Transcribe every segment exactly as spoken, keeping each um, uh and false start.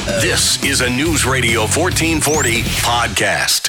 This is a News Radio fourteen forty podcast.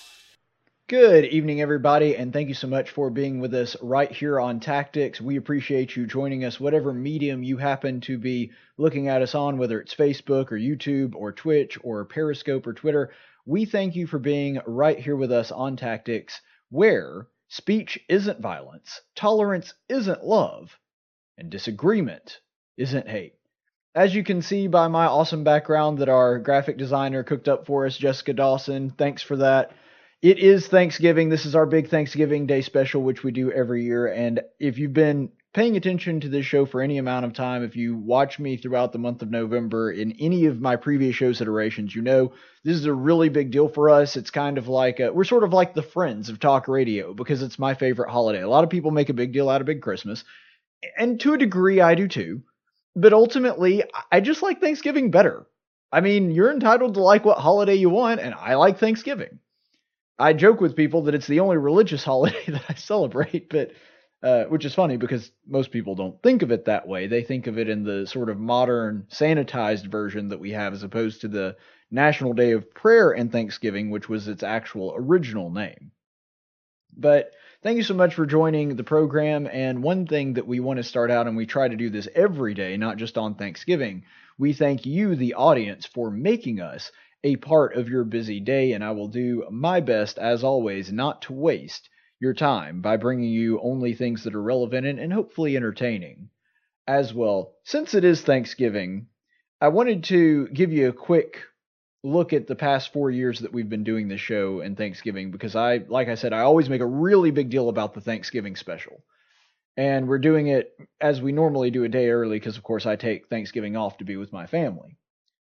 Good evening, everybody, and thank you so much for being with us right here on Tactics. We appreciate you joining us, whatever medium you happen to be looking at us on, whether it's Facebook or YouTube or Twitch or Periscope or Twitter. We thank you for being right here with us on Tactics, where speech isn't violence, tolerance isn't love, and disagreement isn't hate. As you can see by my awesome background that our graphic designer cooked up for us, Jessica Dawson, thanks for that. It is Thanksgiving. This is our big Thanksgiving Day special, which we do every year. And if you've been paying attention to this show for any amount of time, if you watch me throughout the month of November in any of my previous show's iterations, you know this is a really big deal for us. It's kind of like, a, we're sort of like the Friends of talk radio because it's my favorite holiday. A lot of people make a big deal out of Big Christmas. And to a degree, I do too. But ultimately, I just like Thanksgiving better. I mean, you're entitled to like what holiday you want, and I like Thanksgiving. I joke with people that it's the only religious holiday that I celebrate, but uh, which is funny because most people don't think of it that way. They think of it in the sort of modern, sanitized version that we have as opposed to the National Day of Prayer and Thanksgiving, which was its actual original name. But thank you so much for joining the program, and one thing that we want to start out, and we try to do this every day, not just on Thanksgiving, we thank you, the audience, for making us a part of your busy day, and I will do my best, as always, not to waste your time by bringing you only things that are relevant and, and hopefully entertaining. As well, since it is Thanksgiving, I wanted to give you a quick look at the past four years that we've been doing this show and Thanksgiving, because I, like I said, I always make a really big deal about the Thanksgiving special. And we're doing it as we normally do a day early, because of course I take Thanksgiving off to be with my family.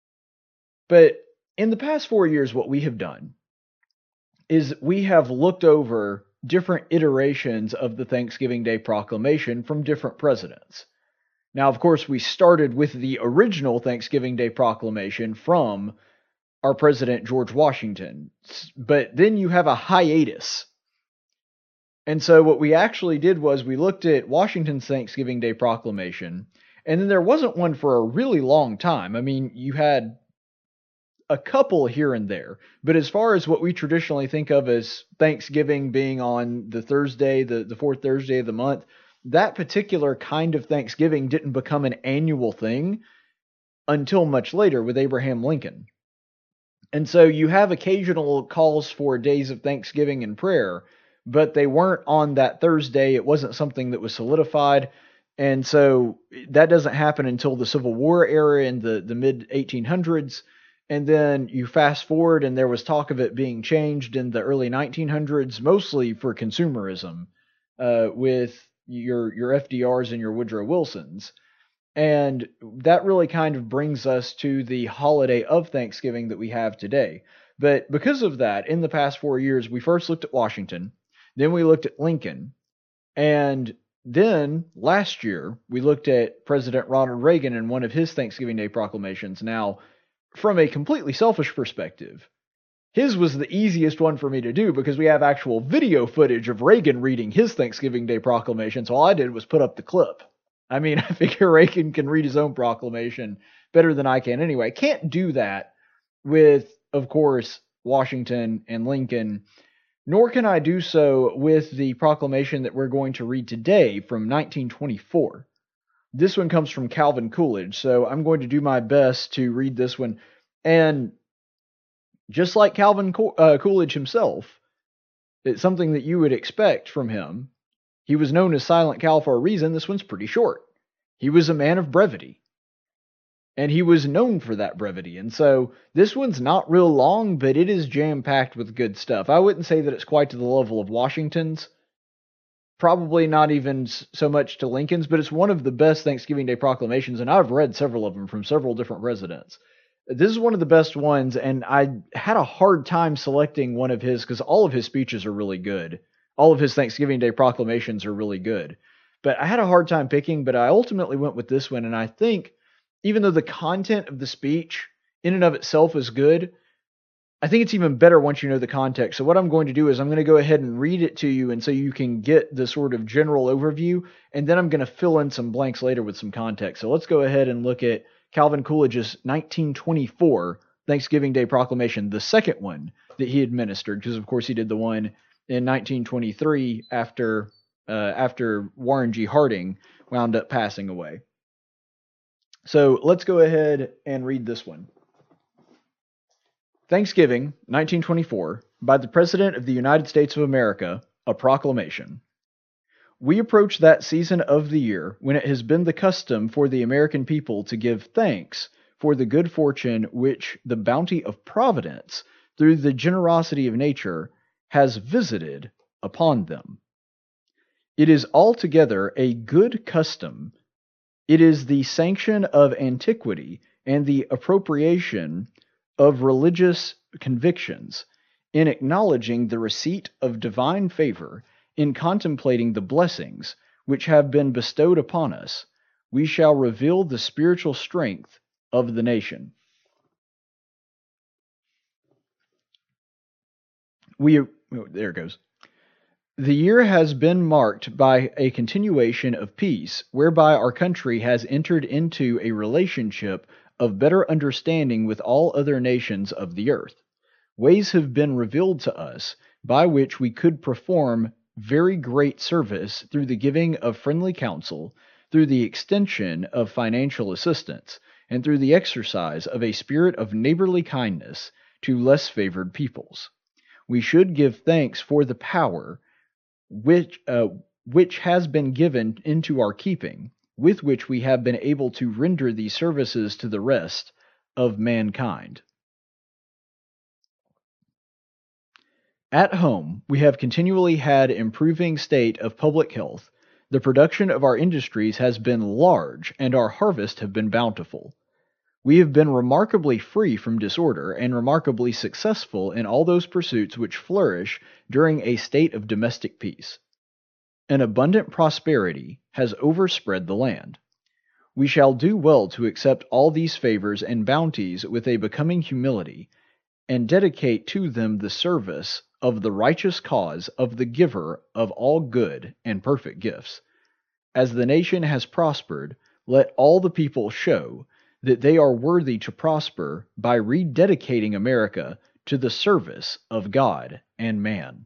But in the past four years, what we have done is we have looked over different iterations of the Thanksgiving Day Proclamation from different presidents. Now, of course, we started with the original Thanksgiving Day Proclamation from our president, George Washington, but then you have a hiatus. And so what we actually did was we looked at Washington's Thanksgiving Day Proclamation, and then there wasn't one for a really long time. I mean, you had a couple here and there, but as far as what we traditionally think of as Thanksgiving being on the Thursday, the, the fourth Thursday of the month, that particular kind of Thanksgiving didn't become an annual thing until much later with Abraham Lincoln. And so you have occasional calls for days of Thanksgiving and prayer, but they weren't on that Thursday. It wasn't something that was solidified. And so that doesn't happen until the Civil War era in the, the mid eighteen hundreds. And then you fast forward and there was talk of it being changed in the early nineteen hundreds, mostly for consumerism, uh, with your, your F D Rs and your Woodrow Wilsons. And that really kind of brings us to the holiday of Thanksgiving that we have today. But because of that, in the past four years, we first looked at Washington, then we looked at Lincoln, and then last year, we looked at President Ronald Reagan and one of his Thanksgiving Day proclamations. Now, from a completely selfish perspective, his was the easiest one for me to do because we have actual video footage of Reagan reading his Thanksgiving Day proclamation, so all I did was put up the clip. I mean, I figure Reagan can read his own proclamation better than I can anyway. Can't do that with, of course, Washington and Lincoln, nor can I do so with the proclamation that we're going to read today from nineteen twenty-four. This one comes from Calvin Coolidge, so I'm going to do my best to read this one. And just like Calvin Co- uh, Coolidge himself, it's something that you would expect from him. He was known as Silent Cal for a reason. This one's pretty short. He was a man of brevity. And he was known for that brevity. And so this one's not real long, but it is jam-packed with good stuff. I wouldn't say that it's quite to the level of Washington's. Probably not even so much to Lincoln's, but it's one of the best Thanksgiving Day proclamations, and I've read several of them from several different presidents. This is one of the best ones, and I had a hard time selecting one of his because all of his speeches are really good. All of his Thanksgiving Day proclamations are really good. But I had a hard time picking, but I ultimately went with this one, and I think even though the content of the speech in and of itself is good, I think it's even better once you know the context. So what I'm going to do is I'm going to go ahead and read it to you, and so you can get the sort of general overview, and then I'm going to fill in some blanks later with some context. So let's go ahead and look at Calvin Coolidge's nineteen twenty-four Thanksgiving Day Proclamation, the second one that he administered, because of course he did the one in nineteen twenty-three after uh, after Warren G. Harding wound up passing away. So let's go ahead and read this one. Thanksgiving, nineteen twenty-four, by the President of the United States of America, a proclamation. We approach that season of the year when it has been the custom for the American people to give thanks for the good fortune which the bounty of Providence, through the generosity of nature, has visited upon them. It is altogether a good custom. It is the sanction of antiquity and the appropriation of religious convictions, in acknowledging the receipt of divine favor, in contemplating the blessings which have been bestowed upon us, we shall reveal the spiritual strength of the nation. We, oh, there it goes. The year has been marked by a continuation of peace, whereby our country has entered into a relationship of better understanding with all other nations of the earth. Ways have been revealed to us by which we could perform very great service through the giving of friendly counsel, through the extension of financial assistance, and through the exercise of a spirit of neighborly kindness to less favored peoples. We should give thanks for the power which, uh, which has been given into our keeping, with which we have been able to render these services to the rest of mankind. At home, we have continually had improving state of public health. The production of our industries has been large, and our harvest have been bountiful. We have been remarkably free from disorder, and remarkably successful in all those pursuits which flourish during a state of domestic peace. An abundant prosperity has overspread the land. We shall do well to accept all these favors and bounties with a becoming humility, and dedicate to them the service of the righteous cause of the giver of all good and perfect gifts. As the nation has prospered, let all the people show that they are worthy to prosper by rededicating America to the service of God and man.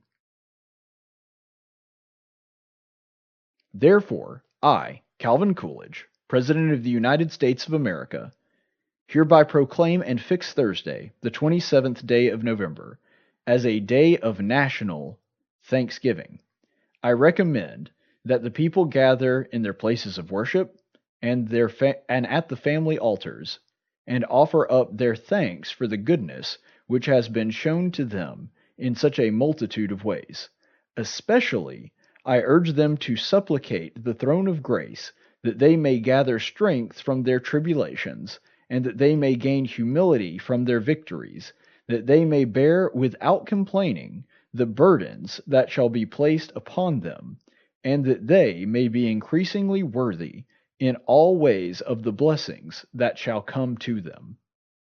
Therefore, I, Calvin Coolidge, President of the United States of America, hereby proclaim and fix Thursday, the twenty-seventh day of November, as a day of national thanksgiving. I recommend that the people gather in their places of worship and their fa- and at the family altars, and offer up their thanks for the goodness which has been shown to them in such a multitude of ways. Especially, I urge them to supplicate the throne of grace, that they may gather strength from their tribulations, and that they may gain humility from their victories, that they may bear without complaining the burdens that shall be placed upon them, and that they may be increasingly worthy in all ways of the blessings that shall come to them.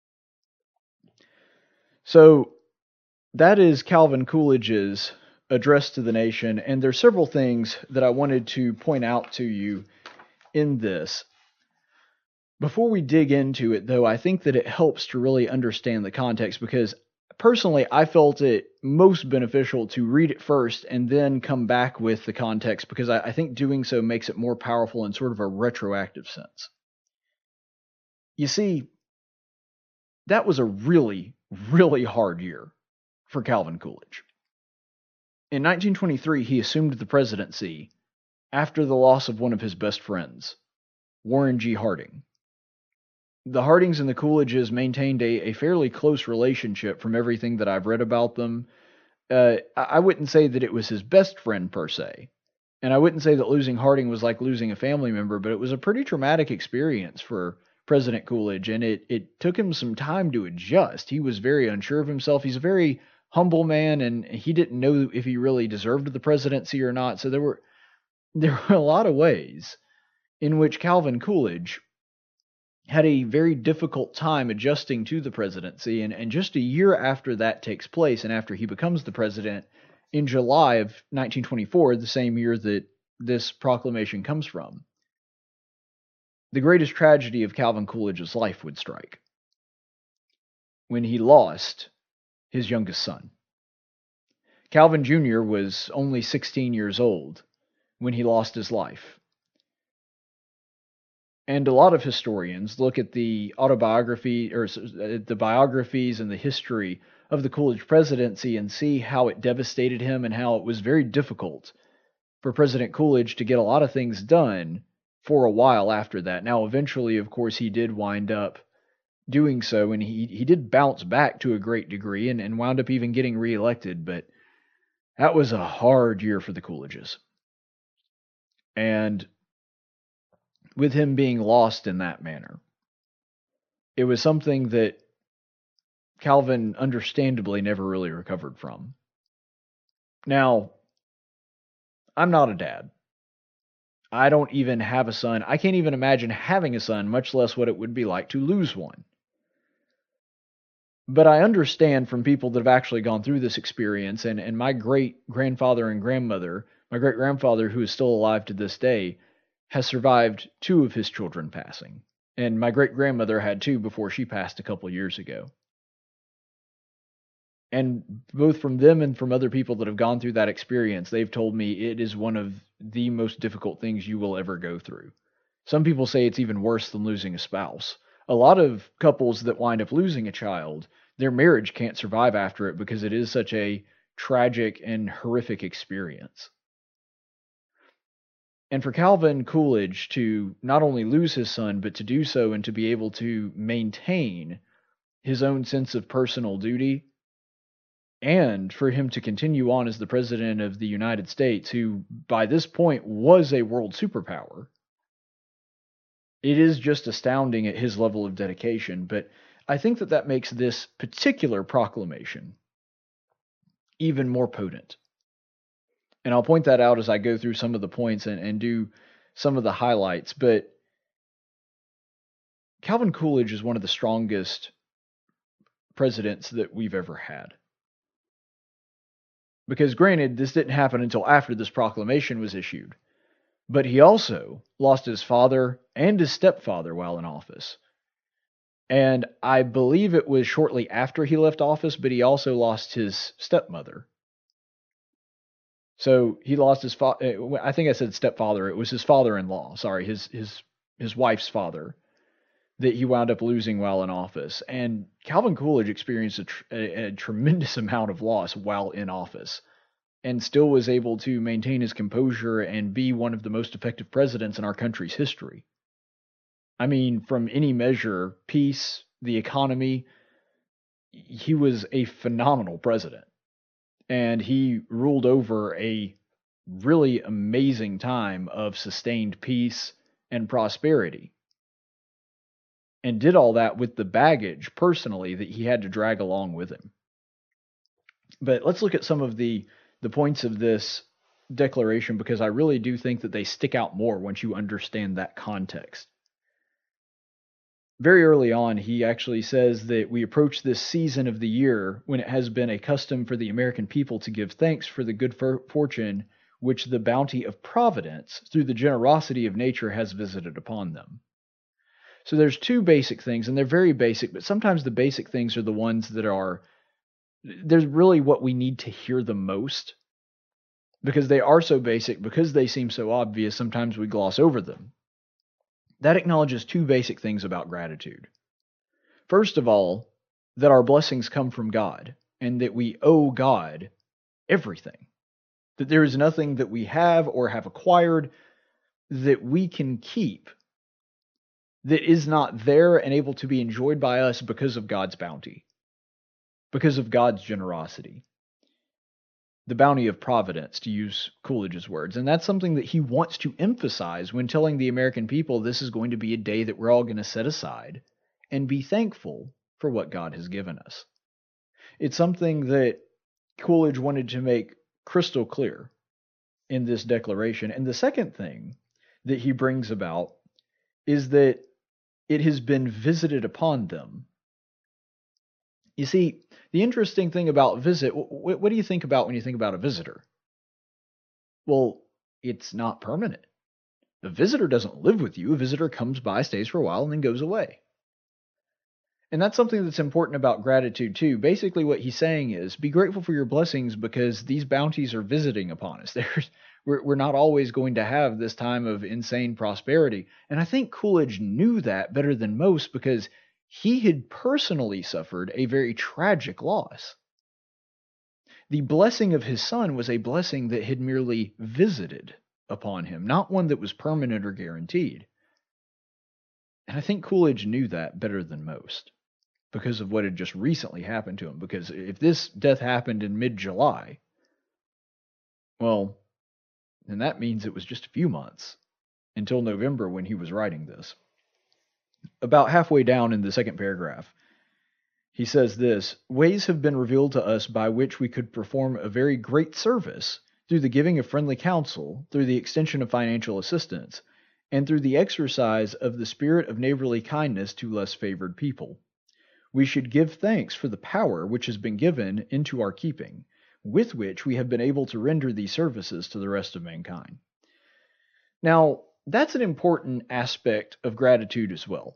So, that is Calvin Coolidge's address to the nation, and there's several things that I wanted to point out to you in this. Before we dig into it, though, I think that it helps to really understand the context, because personally, I felt it most beneficial to read it first and then come back with the context, because I, I think doing so makes it more powerful in sort of a retroactive sense. You see, that was a really, really hard year for Calvin Coolidge. In nineteen twenty-three, he assumed the presidency after the loss of one of his best friends, Warren G. Harding. The Hardings and the Coolidges maintained a, a fairly close relationship from everything that I've read about them. Uh, I wouldn't say that it was his best friend per se, and I wouldn't say that losing Harding was like losing a family member, but it was a pretty traumatic experience for President Coolidge, and it, it took him some time to adjust. He was very unsure of himself. He's a very humble man, and he didn't know if he really deserved the presidency or not, so there were, there were a lot of ways in which Calvin Coolidge had a very difficult time adjusting to the presidency, and, and just a year after that takes place, and after he becomes the president in July of nineteen twenty-four, the same year that this proclamation comes from, the greatest tragedy of Calvin Coolidge's life would strike when he lost his youngest son. Calvin Junior was only sixteen years old when he lost his life. And a lot of historians look at the autobiography or the biographies and the history of the Coolidge presidency and see how it devastated him and how it was very difficult for President Coolidge to get a lot of things done for a while after that. Now, eventually, of course, he did wind up doing so, and he, he did bounce back to a great degree and, and wound up even getting reelected, but that was a hard year for the Coolidges. And with him being lost in that manner, it was something that Calvin understandably never really recovered from. Now, I'm not a dad. I don't even have a son. I can't even imagine having a son, much less what it would be like to lose one. But I understand from people that have actually gone through this experience, and, and my great-grandfather and grandmother, my great-grandfather, who is still alive to this day, has survived two of his children passing. And my great-grandmother had two before she passed a couple years ago. And both from them and from other people that have gone through that experience, they've told me it is one of the most difficult things you will ever go through. Some people say it's even worse than losing a spouse. A lot of couples that wind up losing a child, their marriage can't survive after it because it is such a tragic and horrific experience. And for Calvin Coolidge to not only lose his son, but to do so and to be able to maintain his own sense of personal duty, and for him to continue on as the President of the United States, who by this point was a world superpower, it is just astounding at his level of dedication. But I think that that makes this particular proclamation even more potent. And I'll point that out as I go through some of the points and, and do some of the highlights. But Calvin Coolidge is one of the strongest presidents that we've ever had. Because granted, this didn't happen until after this proclamation was issued. But he also lost his father and his stepfather while in office. And I believe it was shortly after he left office, but he also lost his stepmother. So he lost his father. I think I said stepfather. It was his father-in-law. Sorry, his his his wife's father that he wound up losing while in office. And Calvin Coolidge experienced a, tr- a, a tremendous amount of loss while in office, and still was able to maintain his composure and be one of the most effective presidents in our country's history. I mean, from any measure, peace, the economy, he was a phenomenal president. And he ruled over a really amazing time of sustained peace and prosperity. And did all that with the baggage, personally, that he had to drag along with him. But let's look at some of the, the points of this declaration, because I really do think that they stick out more once you understand that context. Very early on, he actually says that we approach this season of the year when it has been a custom for the American people to give thanks for the good for- fortune which the bounty of providence through the generosity of nature has visited upon them. So there's two basic things, and they're very basic, but sometimes the basic things are the ones that are, they're really what we need to hear the most, because they are so basic, because they seem so obvious, sometimes we gloss over them. That acknowledges two basic things about gratitude. First of all, that our blessings come from God, and that we owe God everything. That there is nothing that we have or have acquired that we can keep that is not there and able to be enjoyed by us because of God's bounty, because of God's generosity. The bounty of providence, to use Coolidge's words. And that's something that he wants to emphasize when telling the American people this is going to be a day that we're all going to set aside and be thankful for what God has given us. It's something that Coolidge wanted to make crystal clear in this declaration. And the second thing that he brings about is that it has been visited upon them. You see, the interesting thing about visit, what, what do you think about when you think about a visitor? Well, it's not permanent. A visitor doesn't live with you. A visitor comes by, stays for a while, and then goes away. And that's something that's important about gratitude too. Basically what he's saying is be grateful for your blessings because these bounties are visiting upon us. There's, we're, we're not always going to have this time of insane prosperity. And I think Coolidge knew that better than most because he had personally suffered a very tragic loss. The blessing of his son was a blessing that had merely visited upon him, not one that was permanent or guaranteed. And I think Coolidge knew that better than most because of what had just recently happened to him. Because if this death happened in mid-July, well, then that means it was just a few months until November when he was writing this. About halfway down in the second paragraph, he says this, ways have been revealed to us by which we could perform a very great service through the giving of friendly counsel, through the extension of financial assistance, and through the exercise of the spirit of neighborly kindness to less favored people. We should give thanks for the power which has been given into our keeping, with which we have been able to render these services to the rest of mankind. Now, that's an important aspect of gratitude as well.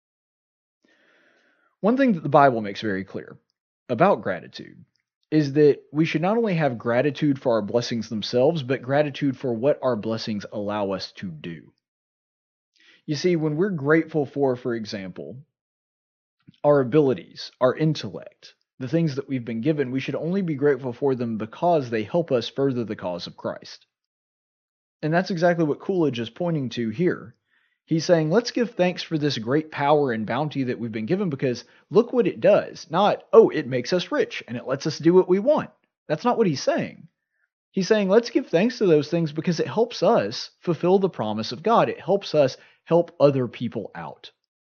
One thing that the Bible makes very clear about gratitude is that we should not only have gratitude for our blessings themselves, but gratitude for what our blessings allow us to do. You see, when we're grateful for, for example, our abilities, our intellect, the things that we've been given, we should only be grateful for them because they help us further the cause of Christ. And that's exactly what Coolidge is pointing to here. He's saying, let's give thanks for this great power and bounty that we've been given because look what it does. Not, oh, it makes us rich and it lets us do what we want. That's not what he's saying. He's saying, let's give thanks to those things because it helps us fulfill the promise of God. It helps us help other people out.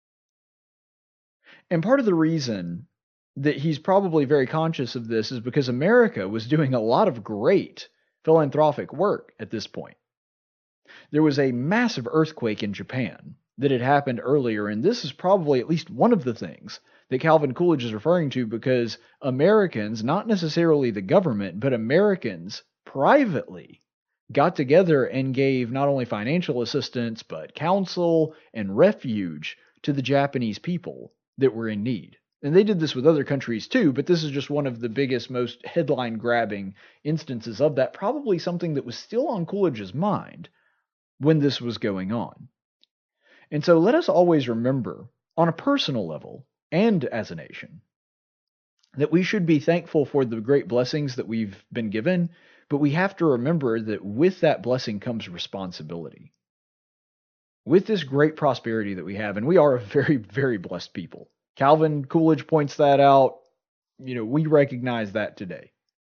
And part of the reason that he's probably very conscious of this is because America was doing a lot of great philanthropic work at this point. There was a massive earthquake in Japan that had happened earlier, and this is probably at least one of the things that Calvin Coolidge is referring to because Americans, not necessarily the government, but Americans privately got together and gave not only financial assistance, but counsel and refuge to the Japanese people that were in need. And they did this with other countries too, but this is just one of the biggest, most headline-grabbing instances of that, probably something that was still on Coolidge's mind when this was going on. And so let us always remember, on a personal level and as a nation, that we should be thankful for the great blessings that we've been given, but we have to remember that with that blessing comes responsibility. With this great prosperity that we have, and we are a very, very blessed people. Calvin Coolidge points that out. You know, we recognize that today.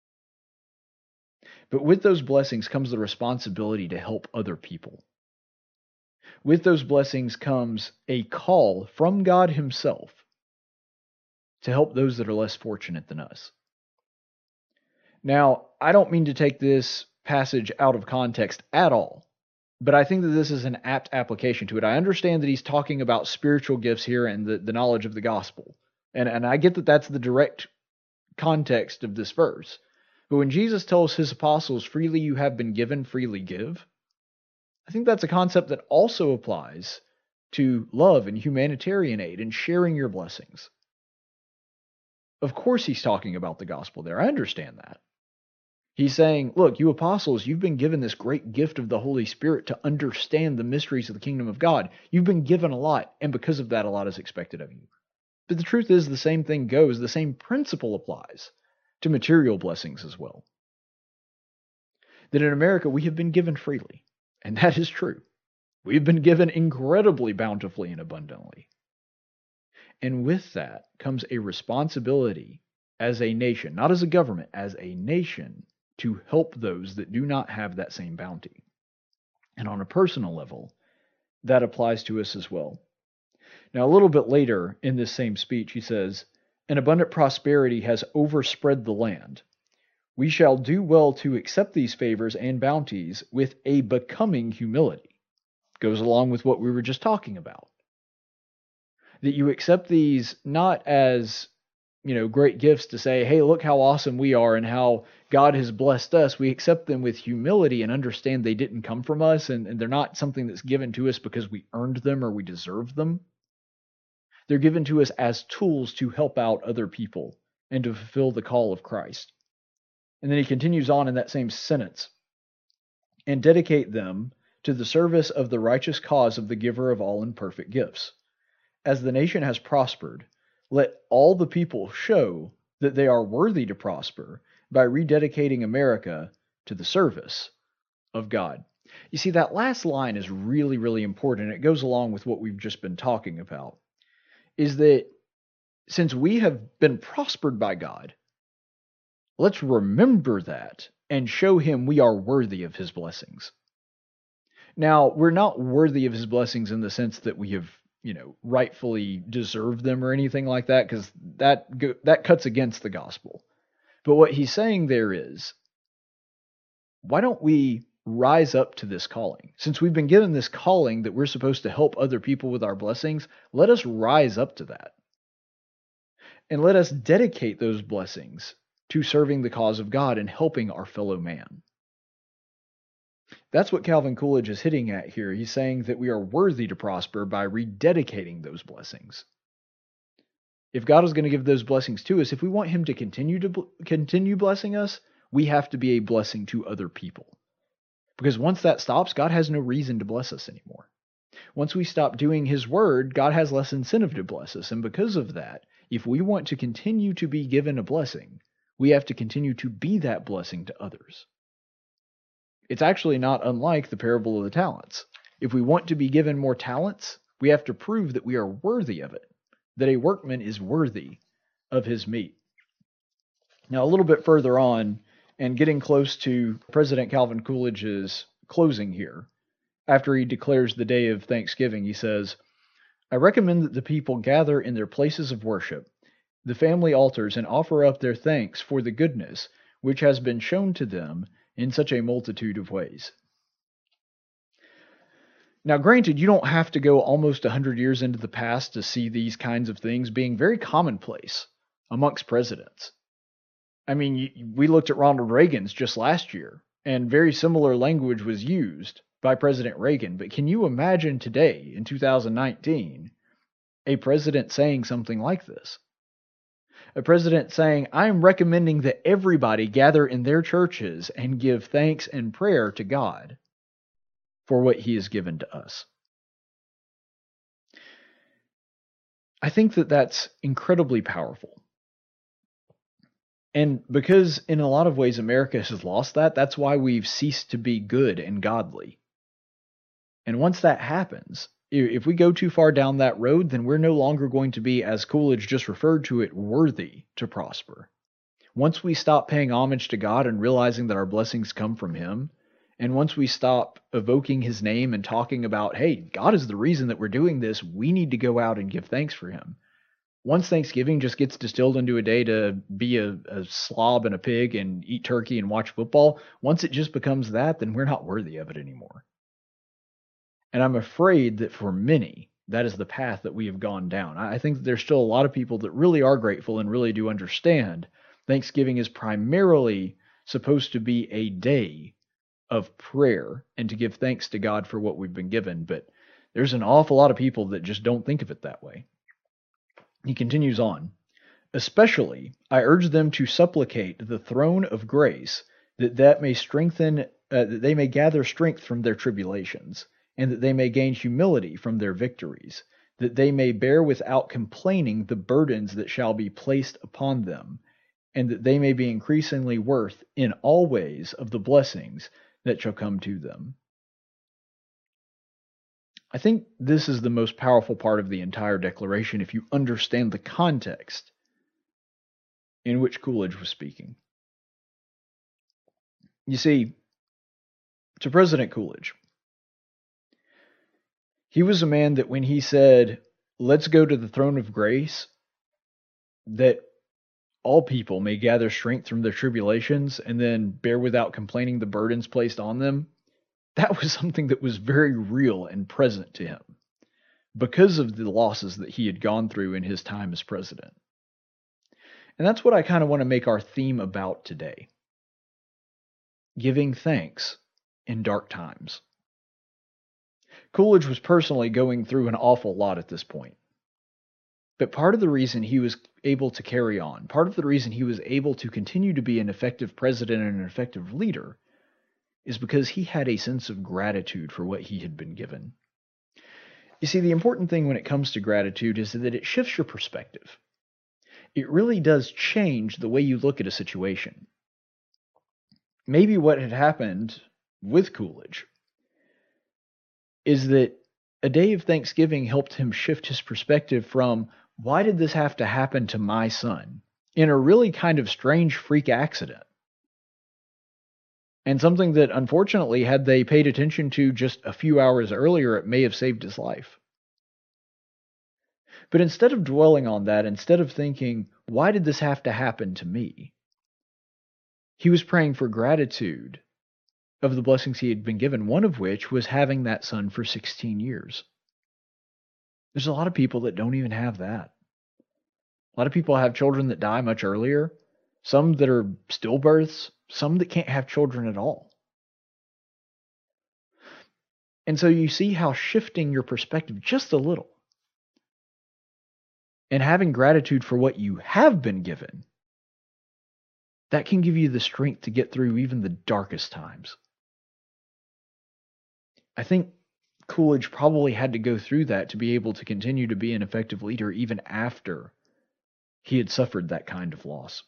But with those blessings comes the responsibility to help other people. With those blessings comes a call from God himself to help those that are less fortunate than us. Now, I don't mean to take this passage out of context at all, but I think that this is an apt application to it. I understand that he's talking about spiritual gifts here and the, the knowledge of the gospel. And, and I get that that's the direct context of this verse. But when Jesus tells his apostles, freely you have been given, freely give, I think that's a concept that also applies to love and humanitarian aid and sharing your blessings. Of course he's talking about the gospel there. I understand that. He's saying, look, you apostles, you've been given this great gift of the Holy Spirit to understand the mysteries of the kingdom of God. You've been given a lot, and because of that, a lot is expected of you. But the truth is, the same thing goes, the same principle applies to material blessings as well. That in America, we have been given freely, and that is true. We've been given incredibly bountifully and abundantly. And with that comes a responsibility as a nation, not as a government, as a nation, to help those that do not have that same bounty. And on a personal level, that applies to us as well. Now, a little bit later in this same speech, he says, an abundant prosperity has overspread the land. We shall do well to accept these favors and bounties with a becoming humility. Goes along with what we were just talking about. That you accept these not as, you know, great gifts to say, hey, look how awesome we are and how God has blessed us, we accept them with humility and understand they didn't come from us, and, and they're not something that's given to us because we earned them or we deserve them. They're given to us as tools to help out other people and to fulfill the call of Christ. And then he continues on in that same sentence, and dedicate them to the service of the righteous cause of the giver of all and perfect gifts. As the nation has prospered, let all the people show that they are worthy to prosper by rededicating America to the service of God. You see, that last line is really, really important. It goes along with what we've just been talking about, is that since we have been prospered by God, let's remember that and show him we are worthy of his blessings. Now, we're not worthy of his blessings in the sense that we have, you know, rightfully deserved them or anything like that, because that that cuts against the gospel. But what he's saying there is, why don't we rise up to this calling? Since we've been given this calling that we're supposed to help other people with our blessings, let us rise up to that. And let us dedicate those blessings to serving the cause of God and helping our fellow man. That's what Calvin Coolidge is hitting at here. He's saying that we are worthy to prosper by rededicating those blessings. If God is going to give those blessings to us, if we want him to continue to bl- continue blessing us, we have to be a blessing to other people. Because once that stops, God has no reason to bless us anymore. Once we stop doing his word, God has less incentive to bless us. And because of that, if we want to continue to be given a blessing, we have to continue to be that blessing to others. It's actually not unlike the parable of the talents. If we want to be given more talents, we have to prove that we are worthy of it, that a workman is worthy of his meat. Now, a little bit further on, and getting close to President Calvin Coolidge's closing here, after he declares the day of Thanksgiving, he says, I recommend that the people gather in their places of worship, the family altars, and offer up their thanks for the goodness which has been shown to them in such a multitude of ways. Now, granted, you don't have to go almost one hundred years into the past to see these kinds of things being very commonplace amongst presidents. I mean, we looked at Ronald Reagan's just last year, and very similar language was used by President Reagan. But can you imagine today, in two thousand nineteen, a president saying something like this? A president saying, I am recommending that everybody gather in their churches and give thanks and prayer to God for what he has given to us. I think that that's incredibly powerful. And because in a lot of ways America has lost that, that's why we've ceased to be good and godly. And once that happens, if we go too far down that road, then we're no longer going to be, as Coolidge just referred to it, worthy to prosper. Once we stop paying homage to God and realizing that our blessings come from him, and once we stop evoking his name and talking about, hey, God is the reason that we're doing this, we need to go out and give thanks for him. Once Thanksgiving just gets distilled into a day to be a, a slob and a pig and eat turkey and watch football, once it just becomes that, then we're not worthy of it anymore. And I'm afraid that for many, that is the path that we have gone down. I think that there's still a lot of people that really are grateful and really do understand Thanksgiving is primarily supposed to be a day of prayer and to give thanks to God for what we've been given. But there's an awful lot of people that just don't think of it that way. He continues on, especially I urge them to supplicate the throne of grace that that may strengthen, uh, that they may gather strength from their tribulations, and that they may gain humility from their victories, that they may bear without complaining the burdens that shall be placed upon them, and that they may be increasingly worth in all ways of the blessings that shall come to them. I think this is the most powerful part of the entire declaration if you understand the context in which Coolidge was speaking. You see, to President Coolidge, he was a man that when he said, let's go to the throne of grace, that all people may gather strength from their tribulations and then bear without complaining the burdens placed on them, that was something that was very real and present to him because of the losses that he had gone through in his time as president. And that's what I kind of want to make our theme about today. giving thanks in dark times. Coolidge was personally going through an awful lot at this point. But part of the reason he was able to carry on, part of the reason he was able to continue to be an effective president and an effective leader, is because he had a sense of gratitude for what he had been given. You see, the important thing when it comes to gratitude is that it shifts your perspective. It really does change the way you look at a situation. Maybe what had happened with Coolidge is that a day of Thanksgiving helped him shift his perspective from, why did this have to happen to my son, in a really kind of strange freak accident? And something that, unfortunately, had they paid attention to just a few hours earlier, it may have saved his life. But instead of dwelling on that, instead of thinking, why did this have to happen to me? He was praying for gratitude of the blessings he had been given, one of which was having that son for sixteen years. There's a lot of people that don't even have that. A lot of people have children that die much earlier, some that are stillbirths, some that can't have children at all. And so you see how shifting your perspective just a little and having gratitude for what you have been given, that can give you the strength to get through even the darkest times. I think Coolidge probably had to go through that to be able to continue to be an effective leader even after he had suffered that kind of loss.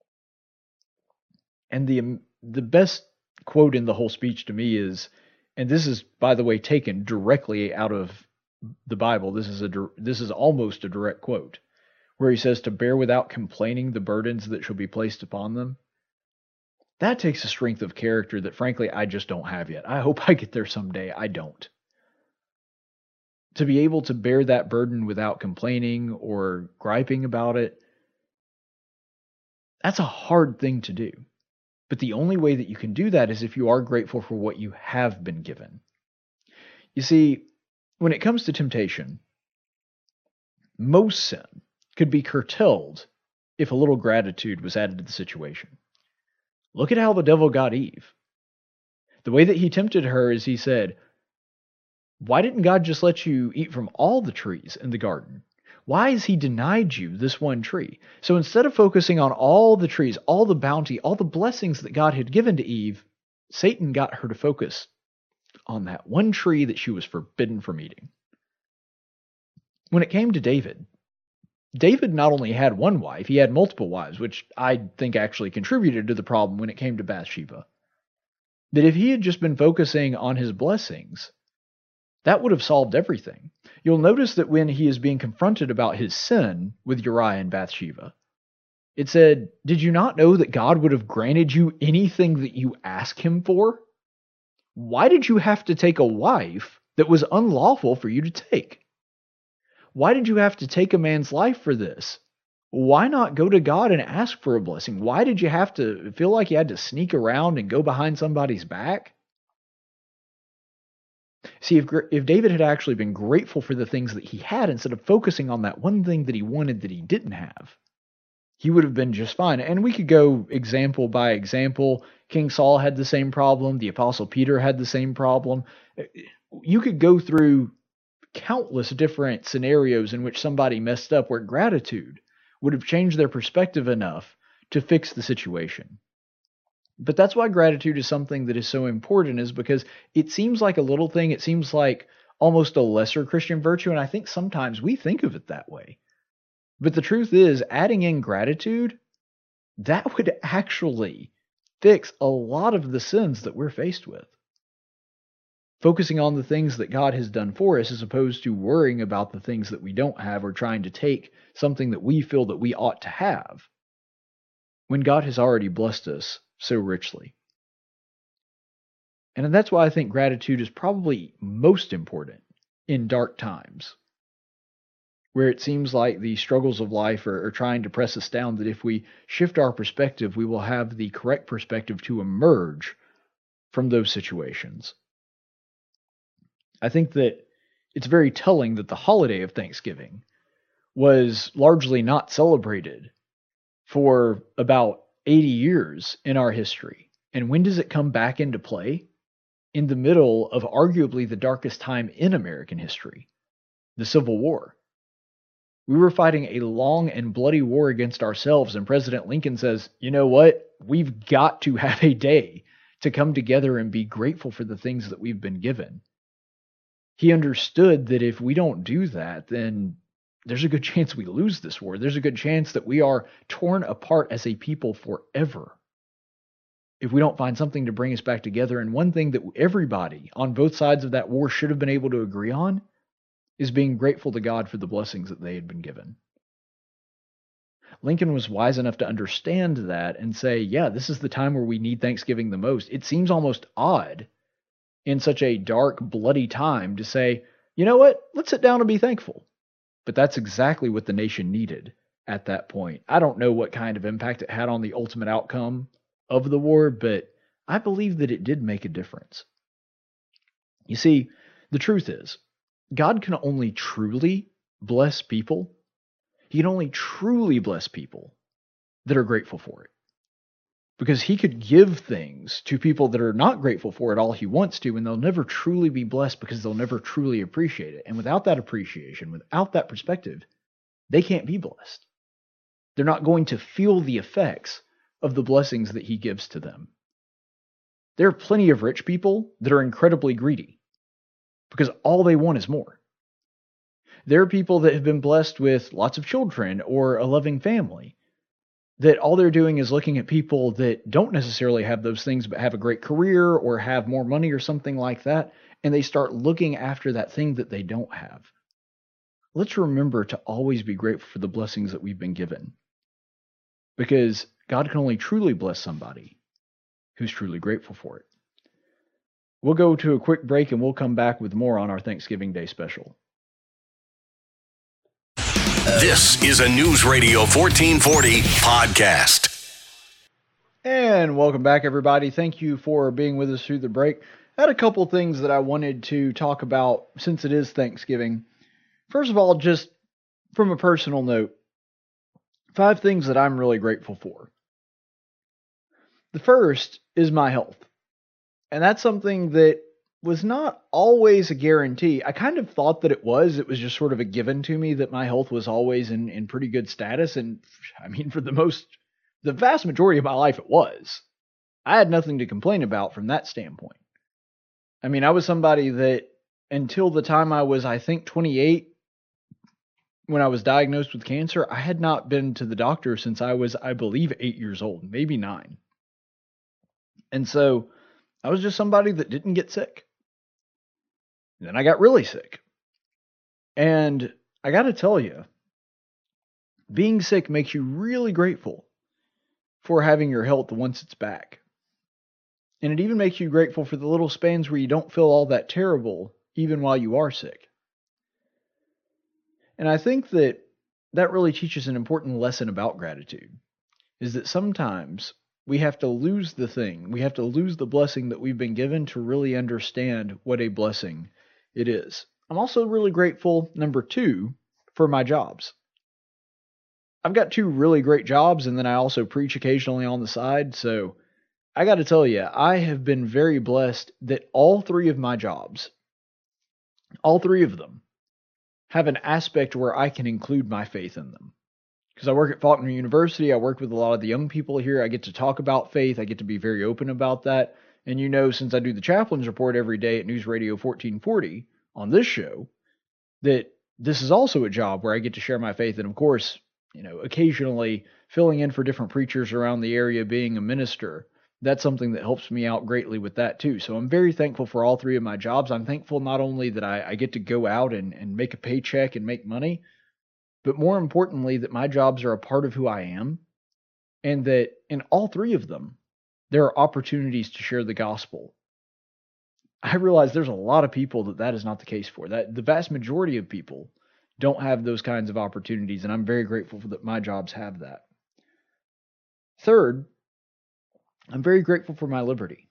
And the the best quote in the whole speech to me is, and this is, by the way, taken directly out of the Bible. This is a this is almost a direct quote, where he says to bear without complaining the burdens that shall be placed upon them. That takes a strength of character that, frankly, I just don't have yet. I hope I get there someday. I don't. To be able to bear that burden without complaining or griping about it, that's a hard thing to do. But the only way that you can do that is if you are grateful for what you have been given. You see, when it comes to temptation, most sin could be curtailed if a little gratitude was added to the situation. Look at how the devil got Eve. The way that he tempted her is he said, why didn't God just let you eat from all the trees in the garden? Why has he denied you this one tree? So instead of focusing on all the trees, all the bounty, all the blessings that God had given to Eve, Satan got her to focus on that one tree that she was forbidden from eating. When it came to David, David not only had one wife, he had multiple wives, which I think actually contributed to the problem when it came to Bathsheba. That if he had just been focusing on his blessings, that would have solved everything. You'll notice that when he is being confronted about his sin with Uriah and Bathsheba, it said, did you not know that God would have granted you anything that you ask him for? Why did you have to take a wife that was unlawful for you to take? Why did you have to take a man's life for this? Why not go to God and ask for a blessing? Why did you have to feel like you had to sneak around and go behind somebody's back? See, if, if David had actually been grateful for the things that he had instead of focusing on that one thing that he wanted that he didn't have, he would have been just fine. And we could go example by example. King Saul had the same problem. The Apostle Peter had the same problem. You could go through countless different scenarios in which somebody messed up where gratitude would have changed their perspective enough to fix the situation. But that's why gratitude is something that is so important, is because it seems like a little thing. It seems like almost a lesser Christian virtue, and I think sometimes we think of it that way. But the truth is, adding in gratitude, that would actually fix a lot of the sins that we're faced with. Focusing on the things that God has done for us as opposed to worrying about the things that we don't have or trying to take something that we feel that we ought to have when God has already blessed us so richly. And that's why I think gratitude is probably most important in dark times, where it seems like the struggles of life are, are trying to press us down, that if we shift our perspective, we will have the correct perspective to emerge from those situations. I think that it's very telling that the holiday of Thanksgiving was largely not celebrated for about eighty years in our history. And when does it come back into play? In the middle of arguably the darkest time in American history, the Civil War. We were fighting a long and bloody war against ourselves, and President Lincoln says, you know what? We've got to have a day to come together and be grateful for the things that we've been given. He understood that if we don't do that, then there's a good chance we lose this war. There's a good chance that we are torn apart as a people forever if we don't find something to bring us back together. And one thing that everybody on both sides of that war should have been able to agree on is being grateful to God for the blessings that they had been given. Lincoln was wise enough to understand that and say, yeah, this is the time where we need Thanksgiving the most. It seems almost odd in such a dark, bloody time to say, you know what, let's sit down and be thankful. But that's exactly what the nation needed at that point. I don't know what kind of impact it had on the ultimate outcome of the war, but I believe that it did make a difference. You see, the truth is, God can only truly bless people. He can only truly bless people that are grateful for it. Because he could give things to people that are not grateful for it all he wants to, and they'll never truly be blessed because they'll never truly appreciate it. And without that appreciation, without that perspective, they can't be blessed. They're not going to feel the effects of the blessings that he gives to them. There are plenty of rich people that are incredibly greedy because all they want is more. There are people that have been blessed with lots of children or a loving family that all they're doing is looking at people that don't necessarily have those things but have a great career or have more money or something like that, and they start looking after that thing that they don't have. Let's remember to always be grateful for the blessings that we've been given, because God can only truly bless somebody who's truly grateful for it. We'll go to a quick break and we'll come back with more on our Thanksgiving Day special. This is a News Radio fourteen forty podcast. And welcome back, everybody. Thank you for being with us through the break. I had a couple things that I wanted to talk about since it is Thanksgiving. First of all, just from a personal note, five things that I'm really grateful for. The first is my health. And that's something that was not always a guarantee. I kind of thought that it was. It was just sort of a given to me that my health was always in, in pretty good status. And I mean, for the most, the vast majority of my life, it was. I had nothing to complain about from that standpoint. I mean, I was somebody that until the time I was, I think, twenty-eight, when I was diagnosed with cancer, I had not been to the doctor since I was, I believe, eight years old, maybe nine. And so I was just somebody that didn't get sick. And then I got really sick. And I got to tell you, being sick makes you really grateful for having your health once it's back. And it even makes you grateful for the little spans where you don't feel all that terrible, even while you are sick. And I think that that really teaches an important lesson about gratitude, is that sometimes we have to lose the thing, we have to lose the blessing that we've been given to really understand what a blessing it is. I'm also really grateful, number two, for my jobs. I've got two really great jobs, and then I also preach occasionally on the side, so I got to tell you, I have been very blessed that all three of my jobs, all three of them, have an aspect where I can include my faith in them. Because I work at Faulkner University, I work with a lot of the young people here, I get to talk about faith, I get to be very open about that. And you know, since I do the Chaplain's Report every day at News Radio fourteen forty on this show, that this is also a job where I get to share my faith. And of course, you know, occasionally filling in for different preachers around the area, being a minister, that's something that helps me out greatly with that too. So I'm very thankful for all three of my jobs. I'm thankful not only that I, I get to go out and, and make a paycheck and make money, but more importantly, that my jobs are a part of who I am, and that in all three of them, there are opportunities to share the gospel. I realize there's a lot of people that that is not the case for. That the vast majority of people don't have those kinds of opportunities, and I'm very grateful for that my jobs have that. Third, I'm very grateful for my liberty.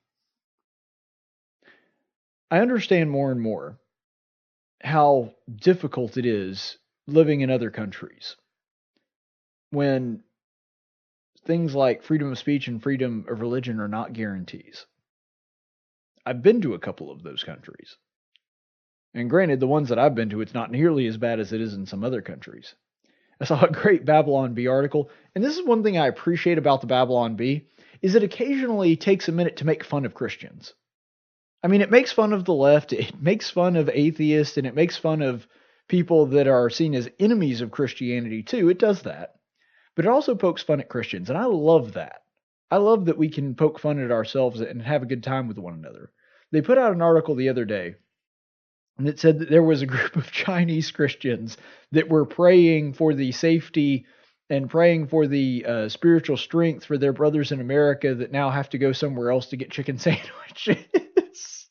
I understand more and more how difficult it is living in other countries when things like freedom of speech and freedom of religion are not guarantees. I've been to a couple of those countries. And granted, the ones that I've been to, it's not nearly as bad as it is in some other countries. I saw a great Babylon Bee article, and this is one thing I appreciate about the Babylon Bee, is it occasionally takes a minute to make fun of Christians. I mean, it makes fun of the left, it makes fun of atheists, and it makes fun of people that are seen as enemies of Christianity too. It does that. But it also pokes fun at Christians, and I love that. I love that we can poke fun at ourselves and have a good time with one another. They put out an article the other day, and it said that there was a group of Chinese Christians that were praying for the safety and praying for the uh, spiritual strength for their brothers in America that now have to go somewhere else to get chicken sandwiches.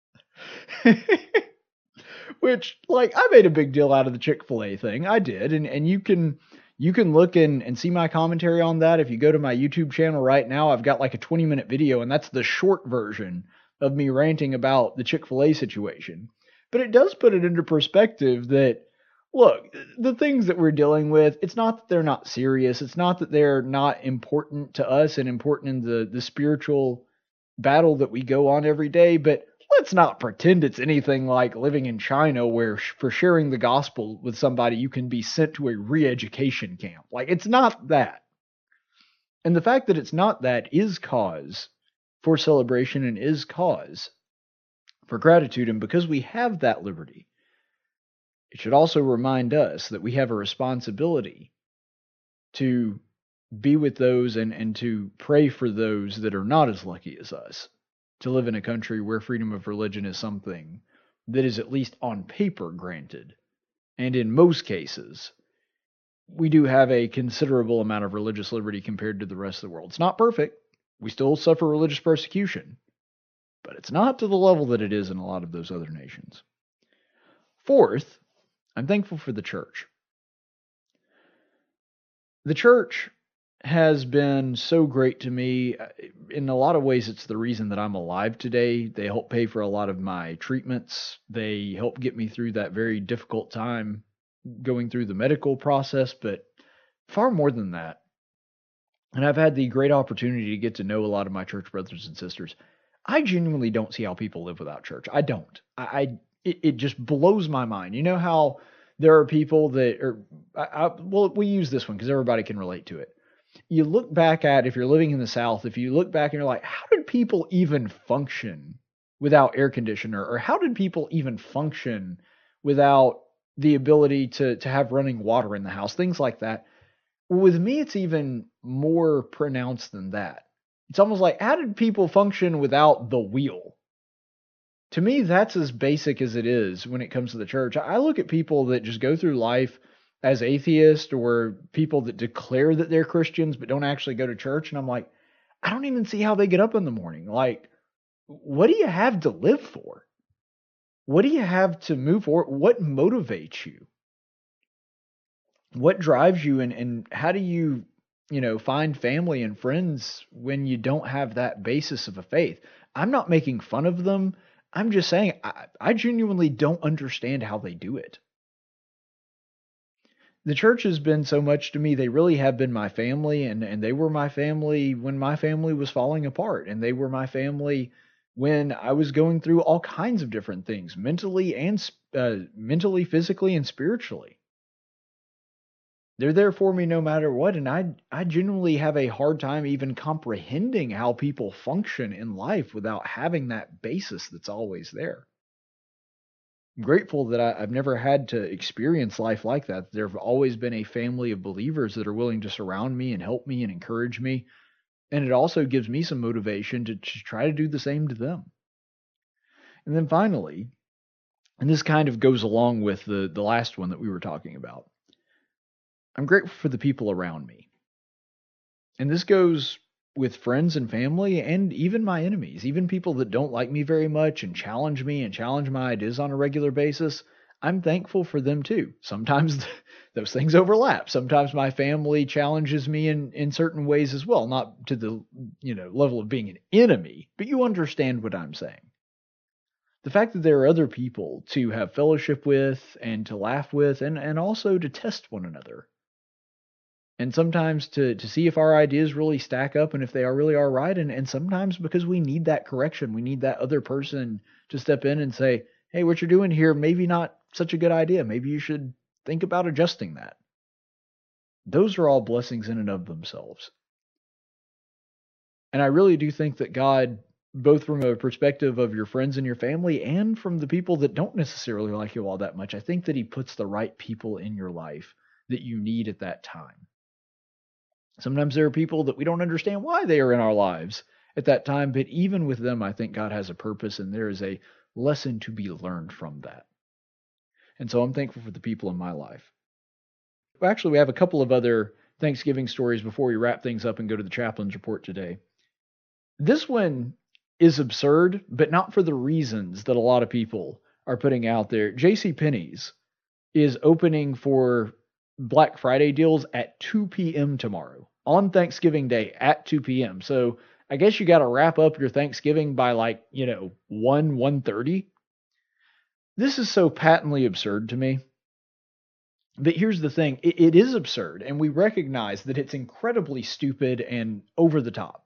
Which, like, I made a big deal out of the Chick-fil-A thing. I did, and, and you can you can look and, and see my commentary on that. If you go to my YouTube channel right now, I've got like a twenty minute video, and that's the short version of me ranting about the Chick-fil-A situation. But it does put it into perspective that, look, the things that we're dealing with, it's not that they're not serious. It's not that they're not important to us and important in the, the spiritual battle that we go on every day. But let's not pretend it's anything like living in China where for sharing the gospel with somebody, you can be sent to a re-education camp. Like, it's not that. And the fact that it's not that is cause for celebration and is cause for gratitude. And because we have that liberty, it should also remind us that we have a responsibility to be with those and, and to pray for those that are not as lucky as us, to live in a country where freedom of religion is something that is at least on paper granted. And in most cases, we do have a considerable amount of religious liberty compared to the rest of the world. It's not perfect. We still suffer religious persecution, but it's not to the level that it is in a lot of those other nations. Fourth, I'm thankful for the church. The church has been so great to me. In a lot of ways, it's the reason that I'm alive today. They help pay for a lot of my treatments. They help get me through that very difficult time going through the medical process, but far more than that. And I've had the great opportunity to get to know a lot of my church brothers and sisters. I genuinely don't see how people live without church. I don't. I, I it, it just blows my mind. You know how there are people that are, I, I, well, we use this one because everybody can relate to it. You look back at, if you're living in the South, if you look back and you're like, how did people even function without air conditioner? Or how did people even function without the ability to, to have running water in the house? Things like that. With me, it's even more pronounced than that. It's almost like, how did people function without the wheel? To me, that's as basic as it is when it comes to the church. I look at people that just go through life as atheists or people that declare that they're Christians but don't actually go to church, and I'm like, I don't even see how they get up in the morning. Like, what do you have to live for? What do you have to move forward? What motivates you? What drives you, and, and how do you, you know, find family and friends when you don't have that basis of a faith? I'm not making fun of them. I'm just saying I, I genuinely don't understand how they do it. The church has been so much to me. They really have been my family, and, and they were my family when my family was falling apart, and they were my family when I was going through all kinds of different things, mentally and uh, mentally, physically, and spiritually. They're there for me no matter what, and I I genuinely have a hard time even comprehending how people function in life without having that basis that's always there. I'm grateful that I, I've never had to experience life like that. There have always been a family of believers that are willing to surround me and help me and encourage me, and it also gives me some motivation to, to try to do the same to them. And then finally, and this kind of goes along with the, the last one that we were talking about, I'm grateful for the people around me. And this goes with friends and family and even my enemies, even people that don't like me very much and challenge me and challenge my ideas on a regular basis. I'm thankful for them too. Sometimes those things overlap. Sometimes my family challenges me in, in certain ways as well, not to the, you know, level of being an enemy, but you understand what I'm saying. The fact that there are other people to have fellowship with and to laugh with and, and also to test one another. And sometimes to, to see if our ideas really stack up and if they are really are right. And, and sometimes because we need that correction, we need that other person to step in and say, hey, what you're doing here, maybe not such a good idea. Maybe you should think about adjusting that. Those are all blessings in and of themselves. And I really do think that God, both from a perspective of your friends and your family and from the people that don't necessarily like you all that much, I think that he puts the right people in your life that you need at that time. Sometimes there are people that we don't understand why they are in our lives at that time, but even with them, I think God has a purpose and there is a lesson to be learned from that. And so I'm thankful for the people in my life. Well, actually, we have a couple of other Thanksgiving stories before we wrap things up and go to the chaplain's report today. This one is absurd, but not for the reasons that a lot of people are putting out there. JCPenney's is opening for Black Friday deals at two p.m. tomorrow on Thanksgiving Day at two p.m. So I guess you got to wrap up your Thanksgiving by like, you know, one, one thirty. This is so patently absurd to me. But here's the thing. It, it is absurd, and we recognize that it's incredibly stupid and over the top.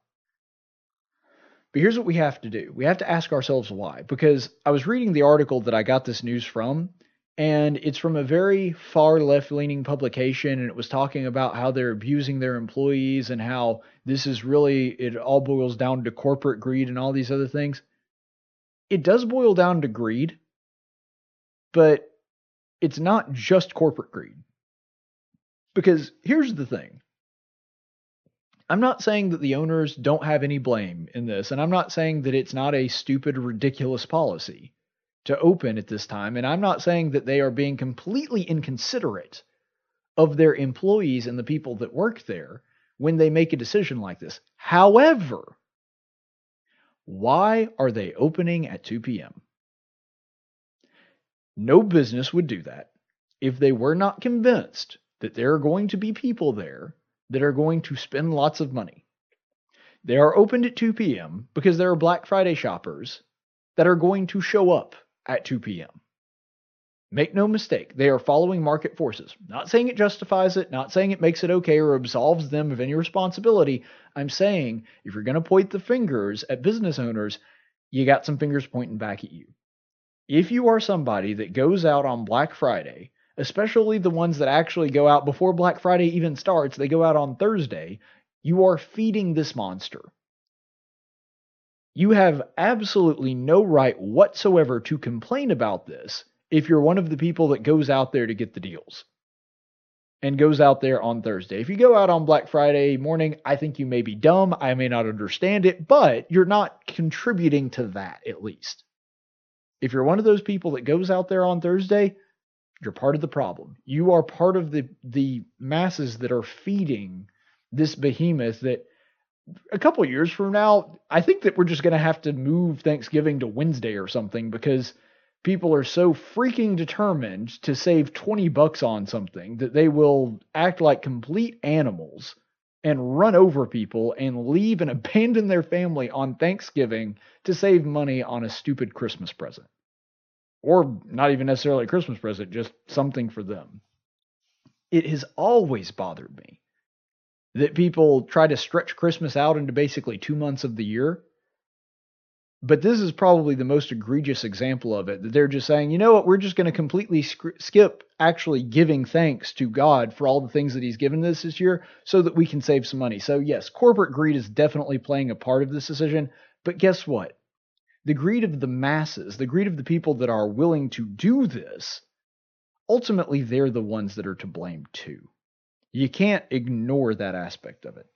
But here's what we have to do. We have to ask ourselves why. Because I was reading the article that I got this news from, and it's from a very far left-leaning publication, and it was talking about how they're abusing their employees and how this is really, it all boils down to corporate greed and all these other things. It does boil down to greed, but it's not just corporate greed. Because here's the thing. I'm not saying that the owners don't have any blame in this, and I'm not saying that it's not a stupid, ridiculous policy to open at this time, and I'm not saying that they are being completely inconsiderate of their employees and the people that work there when they make a decision like this. However, why are they opening at two p.m.? No business would do that if they were not convinced that there are going to be people there that are going to spend lots of money. They are opened at two p.m. because there are Black Friday shoppers that are going to show up at two p.m. Make no mistake, they are following market forces. Not saying it justifies it, not saying it makes it okay or absolves them of any responsibility. I'm saying if you're going to point the fingers at business owners, you got some fingers pointing back at you. If you are somebody that goes out on Black Friday, especially the ones that actually go out before Black Friday even starts, they go out on Thursday, you are feeding this monster. You have absolutely no right whatsoever to complain about this if you're one of the people that goes out there to get the deals and goes out there on Thursday. If you go out on Black Friday morning, I think you may be dumb. I may not understand it, but you're not contributing to that at least. If you're one of those people that goes out there on Thursday, you're part of the problem. You are part of the, the masses that are feeding this behemoth that a couple of years from now, I think that we're just going to have to move Thanksgiving to Wednesday or something because people are so freaking determined to save twenty bucks on something that they will act like complete animals and run over people and leave and abandon their family on Thanksgiving to save money on a stupid Christmas present. Or not even necessarily a Christmas present, just something for them. It has always bothered me that people try to stretch Christmas out into basically two months of the year. But this is probably the most egregious example of it. That they're just saying, you know what, we're just going to completely sk- skip actually giving thanks to God for all the things that he's given us this year so that we can save some money. So yes, corporate greed is definitely playing a part of this decision. But guess what? The greed of the masses, the greed of the people that are willing to do this, ultimately they're the ones that are to blame too. You can't ignore that aspect of it.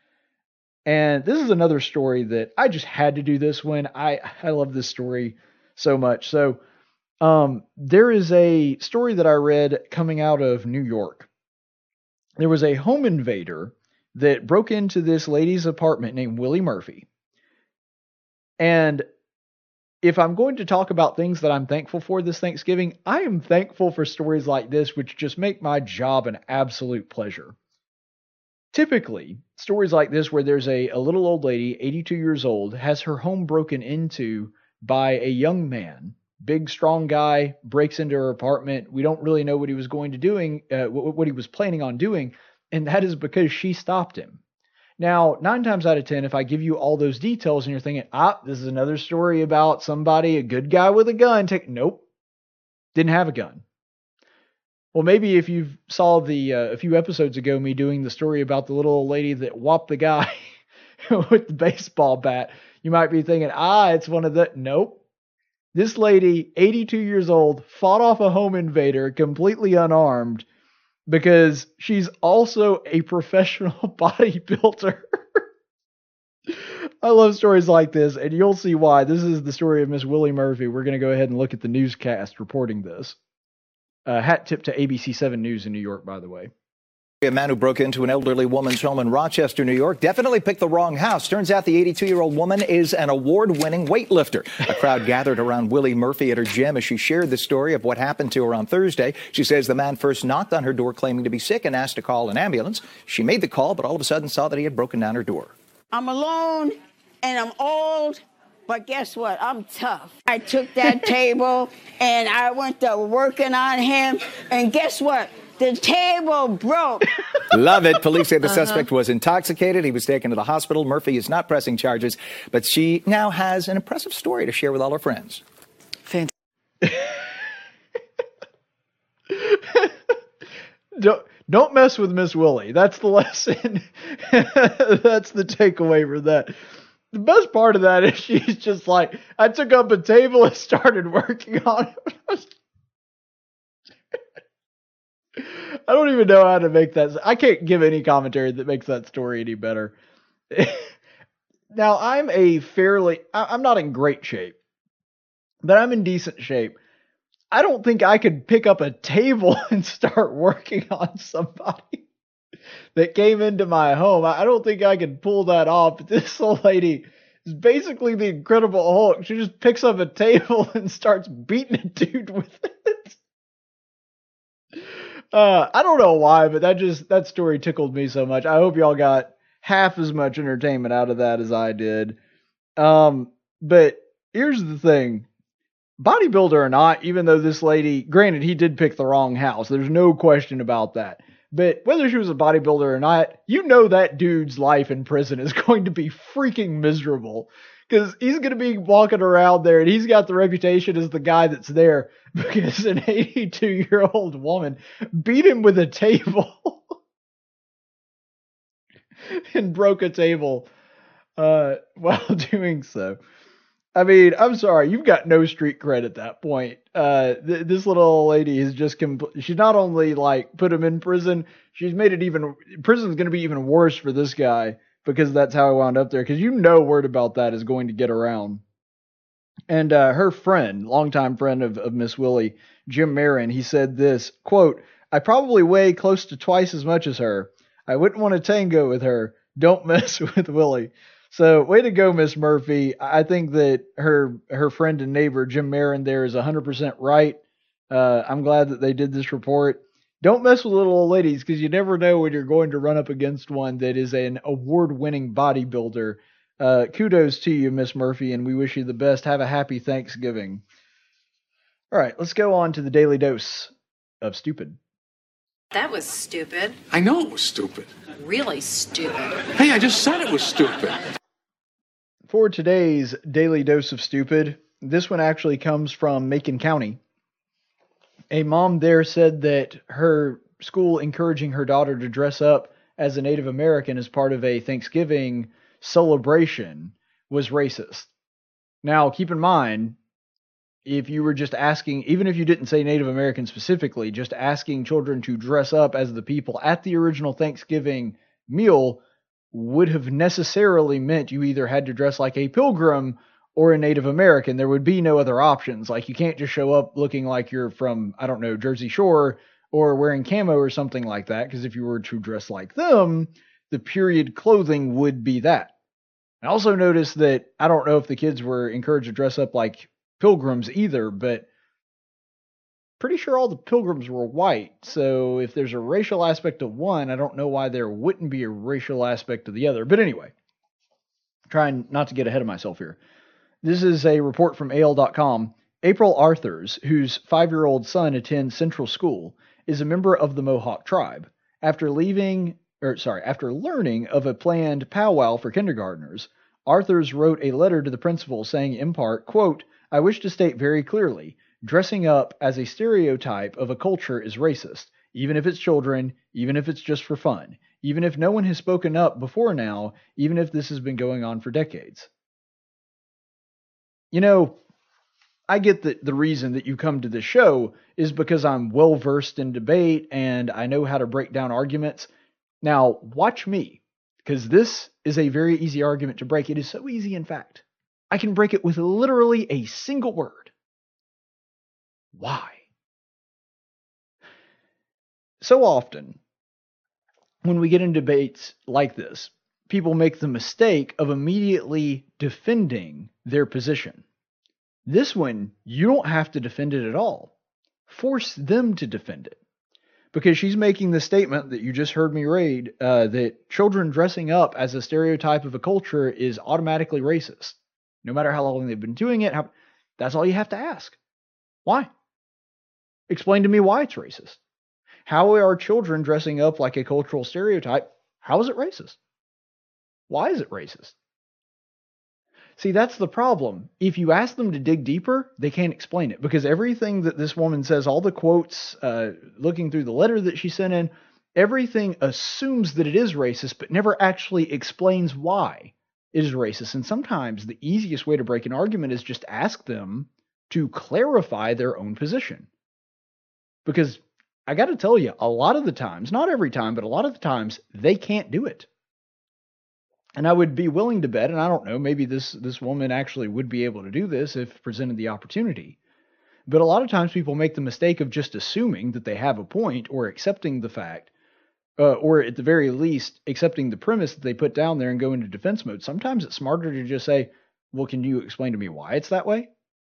And this is another story that I just had to do this one. I, I love this story so much. So um, there is a story that I read coming out of New York. There was a home invader that broke into this lady's apartment named Willie Murphy. And if I'm going to talk about things that I'm thankful for this Thanksgiving, I am thankful for stories like this, which just make my job an absolute pleasure. Typically, stories like this where there's a, a little old lady, eighty-two years old, has her home broken into by a young man, big, strong guy, breaks into her apartment. We don't really know what he was going to doing, uh, what, what he was planning on doing, and that is because she stopped him. Now, nine times out of ten, if I give you all those details and you're thinking, ah, this is another story about somebody, a good guy with a gun, take, nope, didn't have a gun. Well, maybe if you saw the uh, a few episodes ago, me doing the story about the little old lady that whopped the guy with the baseball bat, you might be thinking, ah, it's one of the, nope. This lady, eighty-two years old, fought off a home invader completely unarmed because she's also a professional bodybuilder. I love stories like this, and you'll see why. This is the story of Miss Willie Murphy. We're going to go ahead and look at the newscast reporting this. Uh, hat tip to A B C seven News in New York, by the way. A man who broke into an elderly woman's home in Rochester, New York, definitely picked the wrong house. Turns out the eighty-two-year-old woman is an award-winning weightlifter. A crowd gathered around Willie Murphy at her gym as she shared the story of what happened to her on Thursday. She says the man first knocked on her door claiming to be sick and asked to call an ambulance. She made the call, but all of a sudden saw that he had broken down her door. I'm alone and I'm old, but guess what? I'm tough. I took that table and I went to working on him, and guess what? The table broke. Love it. Police say the uh-huh. suspect was intoxicated. He was taken to the hospital. Murphy is not pressing charges, but she now has an impressive story to share with all her friends. Fantastic. don't, don't mess with Miss Willie. That's the lesson. That's the takeaway for that. The best part of that is she's just like, I took up a table and started working on it. I don't even know how to make that. I can't give any commentary that makes that story any better. Now, I'm a fairly, I'm not in great shape, but I'm in decent shape. I don't think I could pick up a table and start working on somebody that came into my home. I don't think I could pull that off. But this old lady is basically the Incredible Hulk. She just picks up a table and starts beating a dude with it. Uh, I don't know why, but that just, that story tickled me so much. I hope y'all got half as much entertainment out of that as I did. Um, but here's the thing. Bodybuilder or not, even though this lady, granted, he did pick the wrong house. There's no question about that. But whether she was a bodybuilder or not, you know that dude's life in prison is going to be freaking miserable. Because he's going to be walking around there and he's got the reputation as the guy that's there because an eighty-two-year-old woman beat him with a table and broke a table uh, while doing so. I mean, I'm sorry, you've got no street cred at that point. Uh, th- this little old lady is just, compl- she's not only like put him in prison, she's made it even, prison's going to be even worse for this guy. Because that's how I wound up there. Because you know word about that is going to get around. And uh, her friend, longtime friend of, of Miss Willie, Jim Marin, he said this, quote, I probably weigh close to twice as much as her. I wouldn't want to tango with her. Don't mess with Willie. So way to go, Miss Murphy. I think that her her friend and neighbor, Jim Marin, there is one hundred percent right. Uh, I'm glad that they did this report. Don't mess with little old ladies because you never know when you're going to run up against one that is an award-winning bodybuilder. Uh, kudos to you, Miss Murphy, and we wish you the best. Have a happy Thanksgiving. All right, let's go on to the Daily Dose of Stupid. That was stupid. I know it was stupid. Really stupid. Hey, I just said it was stupid. For today's Daily Dose of Stupid, this one actually comes from Macon County. A mom there said that her school encouraging her daughter to dress up as a Native American as part of a Thanksgiving celebration was racist. Now, keep in mind, if you were just asking, even if you didn't say Native American specifically, just asking children to dress up as the people at the original Thanksgiving meal would have necessarily meant you either had to dress like a pilgrim or a Native American. There would be no other options. Like, you can't just show up looking like you're from, I don't know, Jersey Shore or wearing camo or something like that, because if you were to dress like them, the period clothing would be that. I also noticed that, I don't know if the kids were encouraged to dress up like pilgrims either, but pretty sure all the pilgrims were white. So if there's a racial aspect of one, I don't know why there wouldn't be a racial aspect of the other. But anyway, trying not to get ahead of myself here. This is a report from A L dot com. April Arthurs, whose five-year-old son attends Central School, is a member of the Mohawk tribe. After leaving, or sorry, after learning of a planned powwow for kindergartners, Arthurs wrote a letter to the principal saying in part, quote, "I wish to state very clearly, dressing up as a stereotype of a culture is racist, even if it's children, even if it's just for fun, even if no one has spoken up before now, even if this has been going on for decades." You know, I get that the reason that you come to this show is because I'm well versed in debate and I know how to break down arguments. Now, watch me, because this is a very easy argument to break. It is so easy, in fact. I can break it with literally a single word. Why? So often, when we get in debates like this, people make the mistake of immediately defending their position. This one, you don't have to defend it at all. Force them to defend it. Because she's making the statement that you just heard me read, uh, that children dressing up as a stereotype of a culture is automatically racist. No matter how long they've been doing it, how, that's all you have to ask. Why? Explain to me why it's racist. How are children dressing up like a cultural stereotype? How is it racist? Why is it racist? See, that's the problem. If you ask them to dig deeper, they can't explain it, because everything that this woman says, all the quotes, uh, looking through the letter that she sent in, everything assumes that it is racist, but never actually explains why it is racist. And sometimes the easiest way to break an argument is just ask them to clarify their own position. Because I got to tell you, a lot of the times, not every time, but a lot of the times, they can't do it. And I would be willing to bet, and I don't know, maybe this, this woman actually would be able to do this if presented the opportunity. But a lot of times people make the mistake of just assuming that they have a point, or accepting the fact, uh, or at the very least, accepting the premise that they put down there and go into defense mode. Sometimes it's smarter to just say, well, can you explain to me why it's that way?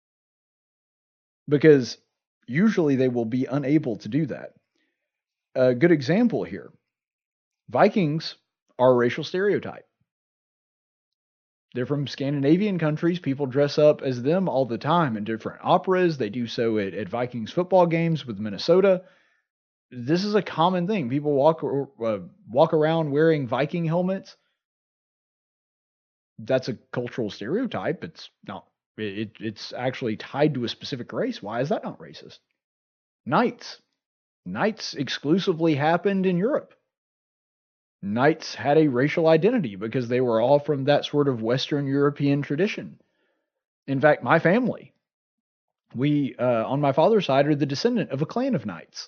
Because usually they will be unable to do that. A good example here. Vikings are a racial stereotype. They're from Scandinavian countries. People dress up as them all the time in different operas. They do so at, at Vikings football games with Minnesota. This is a common thing. People walk uh, walk around wearing Viking helmets. That's a cultural stereotype. It's not. It, it's actually tied to a specific race. Why is that not racist? Knights. Knights exclusively happened in Europe. Knights had a racial identity because they were all from that sort of Western European tradition. In fact, my family, we, uh, on my father's side, are the descendant of a clan of knights.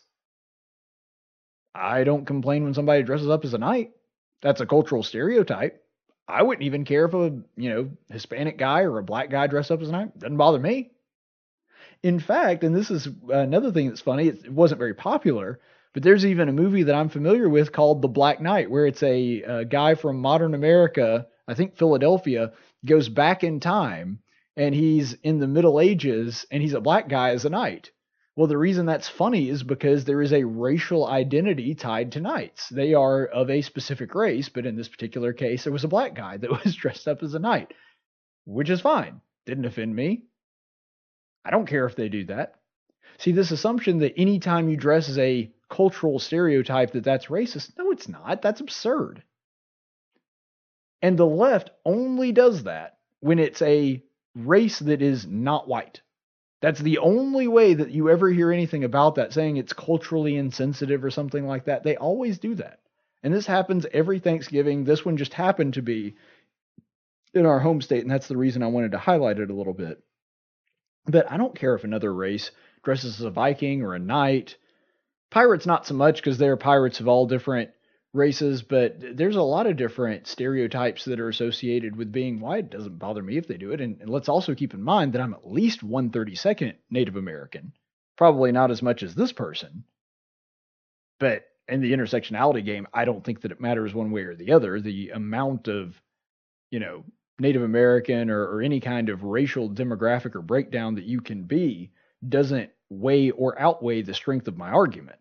I don't complain when somebody dresses up as a knight. That's a cultural stereotype. I wouldn't even care if a, you know, Hispanic guy or a black guy dressed up as a knight. Doesn't bother me. In fact, and this is another thing that's funny, it wasn't very popular, but there's even a movie that I'm familiar with called The Black Knight, where it's a, a guy from modern America, I think Philadelphia, goes back in time, and he's in the Middle Ages, and he's a black guy as a knight. Well, the reason that's funny is because there is a racial identity tied to knights. They are of a specific race, but in this particular case, there was a black guy that was dressed up as a knight, which is fine. Didn't offend me. I don't care if they do that. See, this assumption that anytime you dress as a cultural stereotype that that's racist, no, it's not. That's absurd. And the left only does that when it's a race that is not white. That's the only way that you ever hear anything about that, saying it's culturally insensitive or something like that. They always do that. And this happens every Thanksgiving. This one just happened to be in our home state, and that's the reason I wanted to highlight it a little bit. But I don't care if another race dresses as a Viking or a knight. Pirates, not so much, because they're pirates of all different races, but there's a lot of different stereotypes that are associated with being white. It doesn't bother me if they do it. And, and let's also keep in mind that I'm at least one thirty-second Native American. Probably not as much as this person. But in the intersectionality game, I don't think that it matters one way or the other. The amount of, you know, Native American or, or any kind of racial demographic or breakdown that you can be doesn't weigh or outweigh the strength of my argument.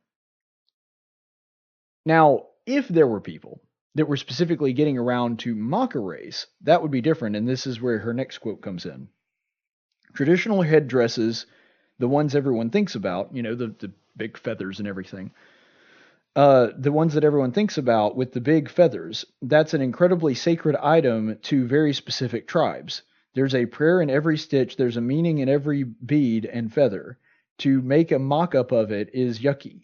Now, if there were people that were specifically getting around to mock a race, that would be different, and this is where her next quote comes in. Traditional headdresses, the ones everyone thinks about, you know, the, the big feathers and everything, Uh, the ones that everyone thinks about with the big feathers, that's an incredibly sacred item to very specific tribes. There's a prayer in every stitch, there's a meaning in every bead and feather. To make a mock-up of it is yucky.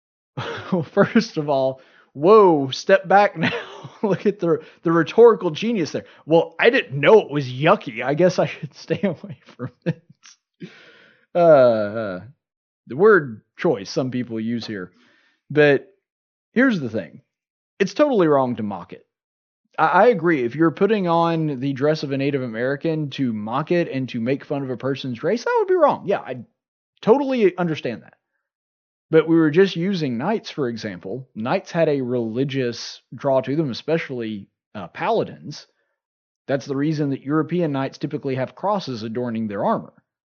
First of all, whoa, step back now. Look at the the rhetorical genius there. Well, I didn't know it was yucky. I guess I should stay away from it. Uh, uh, the word choice some people use here. But here's the thing. It's totally wrong to mock it. I, I agree. If you're putting on the dress of a Native American to mock it and to make fun of a person's race, that would be wrong. Yeah, I totally understand that. But we were just using knights, for example. Knights had a religious draw to them, especially uh, paladins. That's the reason that European knights typically have crosses adorning their armor.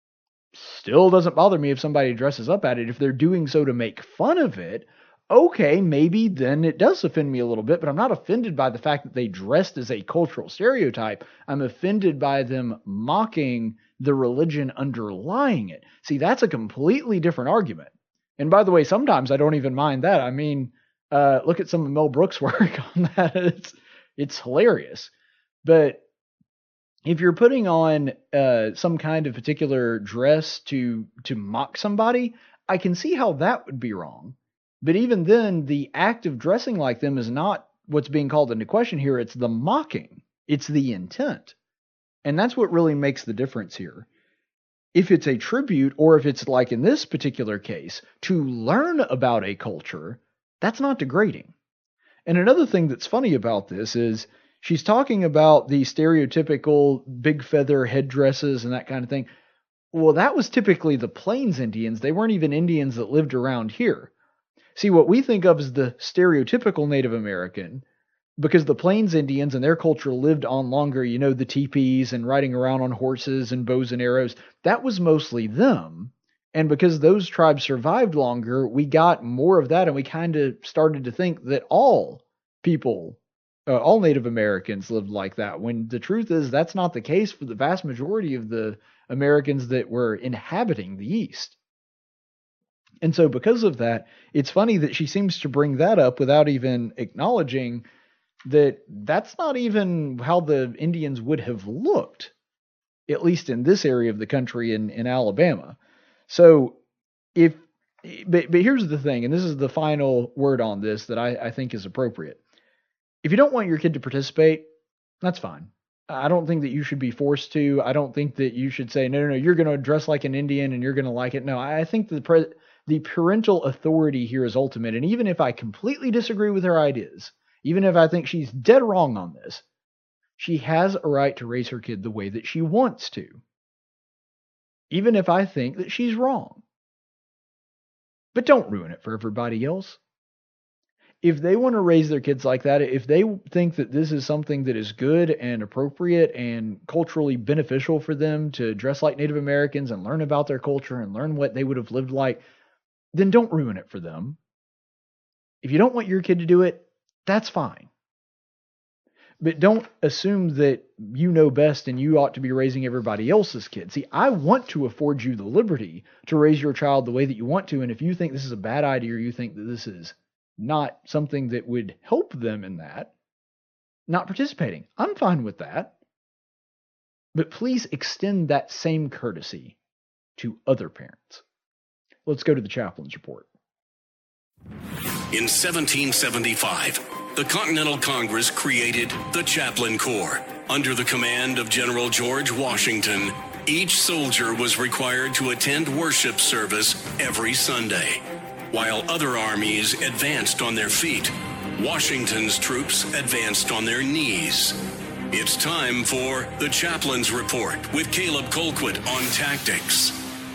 Still doesn't bother me if somebody dresses up at it. If they're doing so to make fun of it, okay, maybe then it does offend me a little bit, but I'm not offended by the fact that they dressed as a cultural stereotype. I'm offended by them mocking the religion underlying it. See, that's a completely different argument. And by the way, sometimes I don't even mind that. I mean, uh, look at some of Mel Brooks' work on that. It's, it's hilarious. But if you're putting on uh, some kind of particular dress to to mock somebody, I can see how that would be wrong. But even then, the act of dressing like them is not what's being called into question here. It's the mocking. It's the intent. And that's what really makes the difference here. If it's a tribute, or if it's like in this particular case, to learn about a culture, that's not degrading. And another thing that's funny about this is she's talking about the stereotypical big feather headdresses and that kind of thing. Well, that was typically the Plains Indians. They weren't even Indians that lived around here. See, what we think of as the stereotypical Native American, because the Plains Indians and their culture lived on longer, you know, the teepees and riding around on horses and bows and arrows, that was mostly them. And because those tribes survived longer, we got more of that, and we kind of started to think that all people, uh, all Native Americans lived like that, when the truth is that's not the case for the vast majority of the Americans that were inhabiting the East. And so because of that, it's funny that she seems to bring that up without even acknowledging that that's not even how the Indians would have looked, at least in this area of the country in, in Alabama. So if, but, but here's the thing, and this is the final word on this that I, I think is appropriate. If you don't want your kid to participate, that's fine. I don't think that you should be forced to. I don't think that you should say, no, no, no, you're going to dress like an Indian and you're going to like it. No, I think the pre- the parental authority here is ultimate. And even if I completely disagree with her ideas, even if I think she's dead wrong on this, she has a right to raise her kid the way that she wants to. Even if I think that she's wrong. But don't ruin it for everybody else. If they want to raise their kids like that, if they think that this is something that is good and appropriate and culturally beneficial for them to dress like Native Americans and learn about their culture and learn what they would have lived like, then don't ruin it for them. If you don't want your kid to do it, that's fine. But don't assume that you know best and you ought to be raising everybody else's kids. See, I want to afford you the liberty to raise your child the way that you want to. And if you think this is a bad idea, or you think that this is not something that would help them in that, not participating, I'm fine with that. But please extend that same courtesy to other parents. Let's go to the chaplain's report. In seventeen seventy-five, the Continental Congress created the Chaplain Corps. Under the command of General George Washington, each soldier was required to attend worship service every Sunday. While other armies advanced on their feet, Washington's troops advanced on their knees. It's time for the Chaplain's Report with Caleb Colquitt on tactics.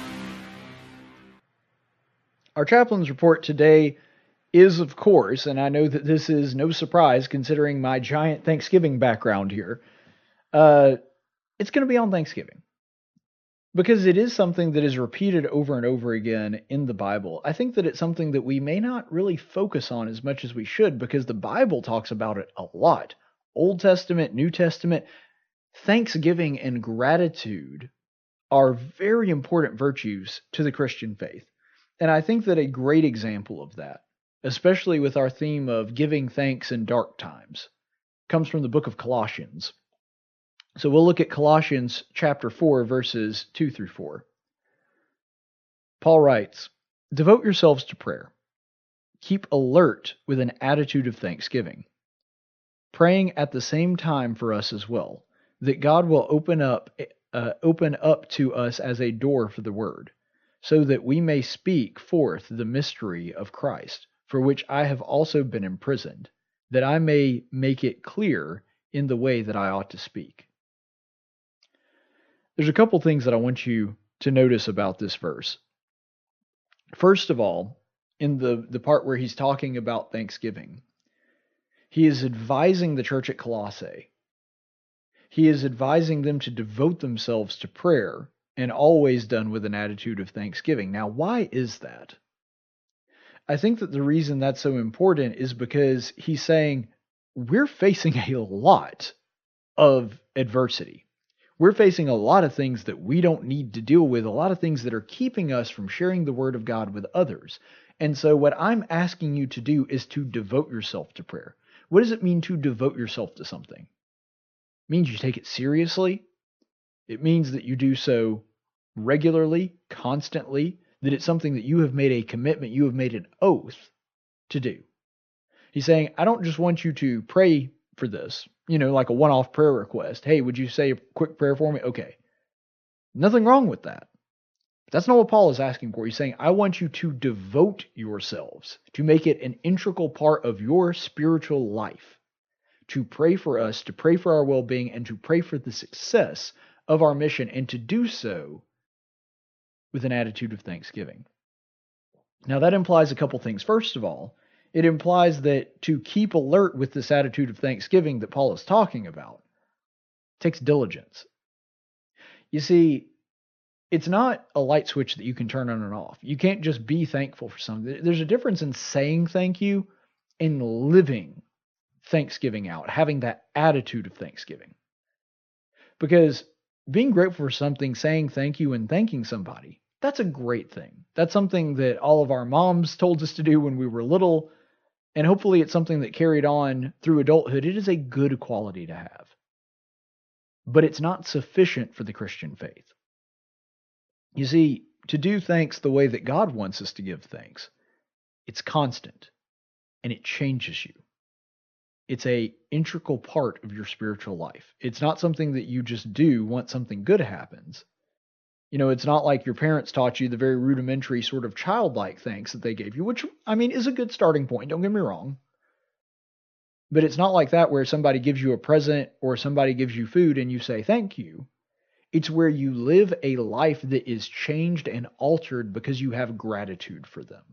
Our chaplain's report today is, of course, and I know that this is no surprise considering my giant Thanksgiving background here, uh, it's going to be on Thanksgiving. Because it is something that is repeated over and over again in the Bible. I think that it's something that we may not really focus on as much as we should, because the Bible talks about it a lot. Old Testament, New Testament, thanksgiving and gratitude are very important virtues to the Christian faith. And I think that a great example of that, especially with our theme of giving thanks in dark times. It comes from the book of Colossians. So we'll look at Colossians chapter four, verses two through four. Paul writes, "Devote yourselves to prayer. Keep alert with an attitude of thanksgiving, praying at the same time for us as well, that God will open up uh, open up to us as a door for the word, so that we may speak forth the mystery of Christ, for which I have also been imprisoned, that I may make it clear in the way that I ought to speak." There's a couple things that I want you to notice about this verse. First of all, in the, the part where he's talking about thanksgiving, he is advising the church at Colossae. He is advising them to devote themselves to prayer, and always done with an attitude of thanksgiving. Now, why is that? I think that the reason that's so important is because he's saying we're facing a lot of adversity. We're facing a lot of things that we don't need to deal with, a lot of things that are keeping us from sharing the word of God with others. And so what I'm asking you to do is to devote yourself to prayer. What does it mean to devote yourself to something? It means you take it seriously. It means that you do so regularly, constantly, that it's something that you have made a commitment, you have made an oath to do. He's saying, I don't just want you to pray for this, you know, like a one-off prayer request. Hey, would you say a quick prayer for me? Okay. Nothing wrong with that. But that's not what Paul is asking for. He's saying, I want you to devote yourselves, to make it an integral part of your spiritual life, to pray for us, to pray for our well-being, and to pray for the success of our mission, and to do so with an attitude of thanksgiving. Now, that implies a couple things. First of all, it implies that to keep alert with this attitude of thanksgiving that Paul is talking about takes diligence. You see, it's not a light switch that you can turn on and off. You can't just be thankful for something. There's a difference in saying thank you and living thanksgiving out, having that attitude of thanksgiving. Because being grateful for something, saying thank you and thanking somebody, that's a great thing. That's something that all of our moms told us to do when we were little, and hopefully it's something that carried on through adulthood. It is a good quality to have. But it's not sufficient for the Christian faith. You see, to do thanks the way that God wants us to give thanks, it's constant, and it changes you. It's a integral part of your spiritual life. It's not something that you just do once something good happens. You know, it's not like your parents taught you the very rudimentary sort of childlike thanks that they gave you, which, I mean, is a good starting point. Don't get me wrong. But it's not like that where somebody gives you a present or somebody gives you food and you say thank you. It's where you live a life that is changed and altered because you have gratitude for them.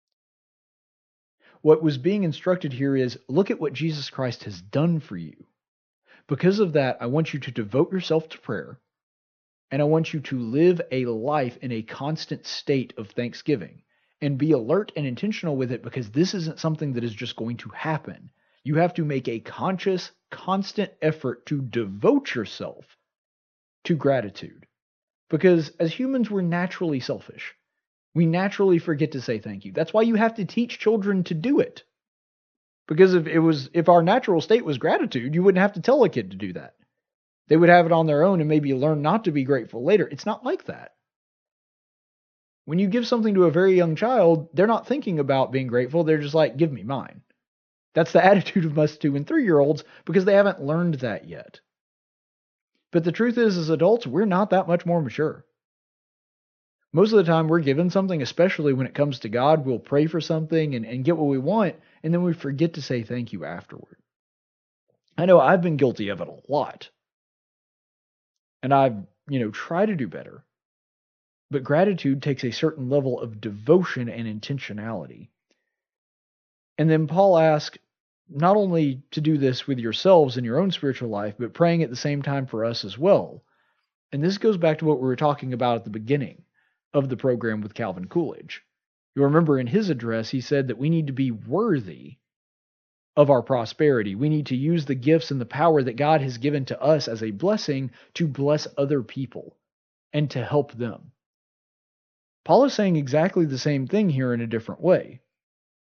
What was being instructed here is, look at what Jesus Christ has done for you. Because of that, I want you to devote yourself to prayer, and I want you to live a life in a constant state of thanksgiving, and be alert and intentional with it, because this isn't something that is just going to happen. You have to make a conscious, constant effort to devote yourself to gratitude. Because as humans, we're naturally selfish. We naturally forget to say thank you. That's why you have to teach children to do it. Because if it was, if our natural state was gratitude, you wouldn't have to tell a kid to do that. They would have it on their own and maybe learn not to be grateful later. It's not like that. When you give something to a very young child, they're not thinking about being grateful. They're just like, give me mine. That's the attitude of most two and three-year-olds because they haven't learned that yet. But the truth is, as adults, we're not that much more mature. Most of the time we're given something, especially when it comes to God, we'll pray for something and, and get what we want, and then we forget to say thank you afterward. I know I've been guilty of it a lot. And I've, you know, tried to do better. But gratitude takes a certain level of devotion and intentionality. And then Paul asks not only to do this with yourselves in your own spiritual life, but praying at the same time for us as well. And this goes back to what we were talking about at the beginning of the program with Calvin Coolidge. You remember in his address, he said that we need to be worthy of our prosperity. We need to use the gifts and the power that God has given to us as a blessing to bless other people and to help them. Paul is saying exactly the same thing here in a different way.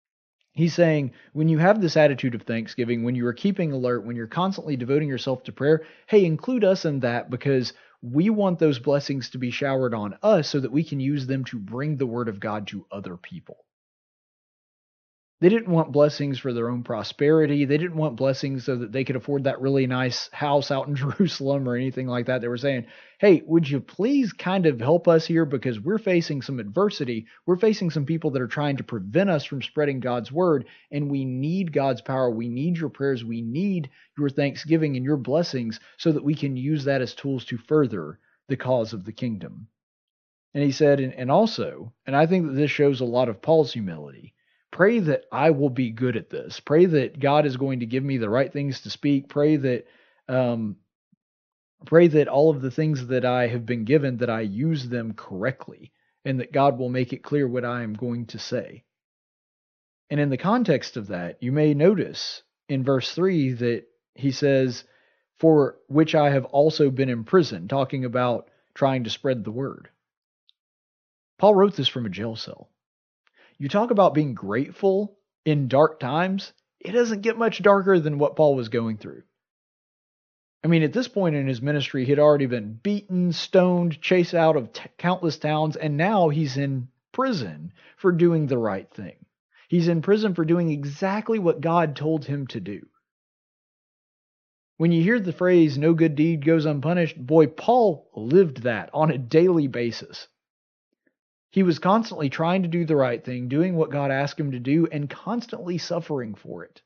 He's saying, when you have this attitude of thanksgiving, when you are keeping alert, when you're constantly devoting yourself to prayer, hey, include us in that, because we want those blessings to be showered on us so that we can use them to bring the word of God to other people. They didn't want blessings for their own prosperity. They didn't want blessings so that they could afford that really nice house out in Jerusalem or anything like that. They were saying, hey, would you please kind of help us here, because we're facing some adversity. We're facing some people that are trying to prevent us from spreading God's word, and we need God's power. We need your prayers. We need your thanksgiving and your blessings so that we can use that as tools to further the cause of the kingdom. And he said, and, and also, and I think that this shows a lot of Paul's humility, pray that I will be good at this. Pray that God is going to give me the right things to speak. Pray that, um, pray that all of the things that I have been given, that I use them correctly, and that God will make it clear what I am going to say. And in the context of that, you may notice in verse three that he says, for which I have also been imprisoned, talking about trying to spread the word. Paul wrote this from a jail cell. You talk about being grateful in dark times. It doesn't get much darker than what Paul was going through. I mean, at this point in his ministry, he'd already been beaten, stoned, chased out of t- countless towns, and now he's in prison for doing the right thing. He's in prison for doing exactly what God told him to do. When you hear the phrase, no good deed goes unpunished, boy, Paul lived that on a daily basis. He was constantly trying to do the right thing, doing what God asked him to do, and constantly suffering for it.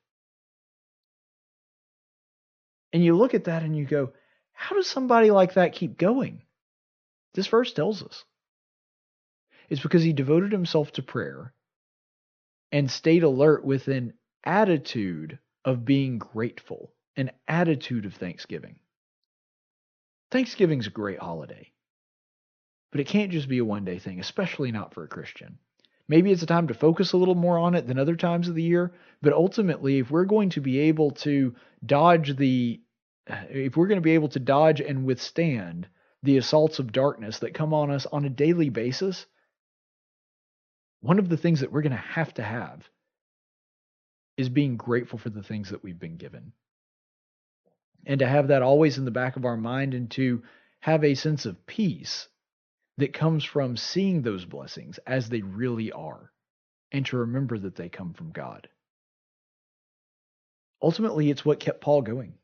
And you look at that and you go, how does somebody like that keep going? This verse tells us. It's because he devoted himself to prayer and stayed alert with an attitude of being grateful, an attitude of thanksgiving. Thanksgiving's a great holiday. But it can't just be a one-day thing, especially not for a Christian. Maybe it's a time to focus a little more on it than other times of the year, but ultimately, if we're going to be able to dodge the, if we're going to be able to dodge and withstand the assaults of darkness that come on us on a daily basis, one of the things that we're going to have to have is being grateful for the things that we've been given. And to have that always in the back of our mind, and to have a sense of peace that comes from seeing those blessings as they really are, and to remember that they come from God. Ultimately, it's what kept Paul going.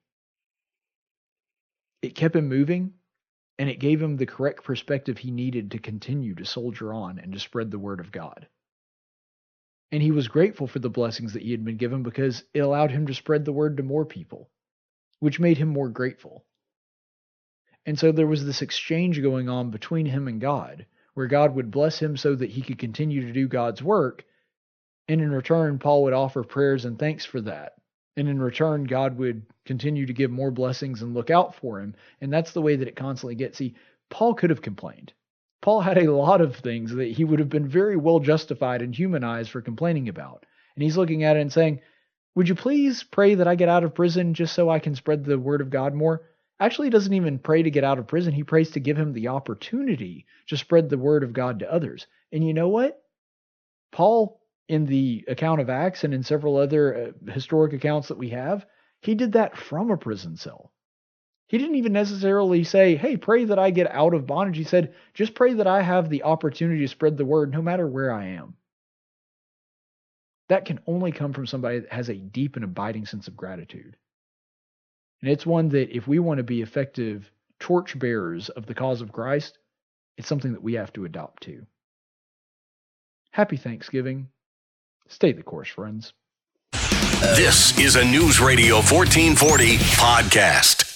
It kept him moving, and it gave him the correct perspective he needed to continue to soldier on and to spread the word of God. And he was grateful for the blessings that he had been given, because it allowed him to spread the word to more people, which made him more grateful. And so there was this exchange going on between him and God, where God would bless him so that he could continue to do God's work. And in return, Paul would offer prayers and thanks for that. And in return, God would continue to give more blessings and look out for him. And that's the way that it constantly gets. See, Paul could have complained. Paul had a lot of things that he would have been very well justified and humanized for complaining about. And he's looking at it and saying, would you please pray that I get out of prison just so I can spread the word of God more? Actually, he doesn't even pray to get out of prison. He prays to give him the opportunity to spread the word of God to others. And you know what? Paul, in the account of Acts and in several other uh, historic accounts that we have, he did that from a prison cell. He didn't even necessarily say, hey, pray that I get out of bondage. He said, just pray that I have the opportunity to spread the word no matter where I am. That can only come from somebody that has a deep and abiding sense of gratitude. And it's one that if we want to be effective torchbearers of the cause of Christ, it's something that we have to adopt too. Happy Thanksgiving. Stay the course, friends. This is a News Radio fourteen forty podcast.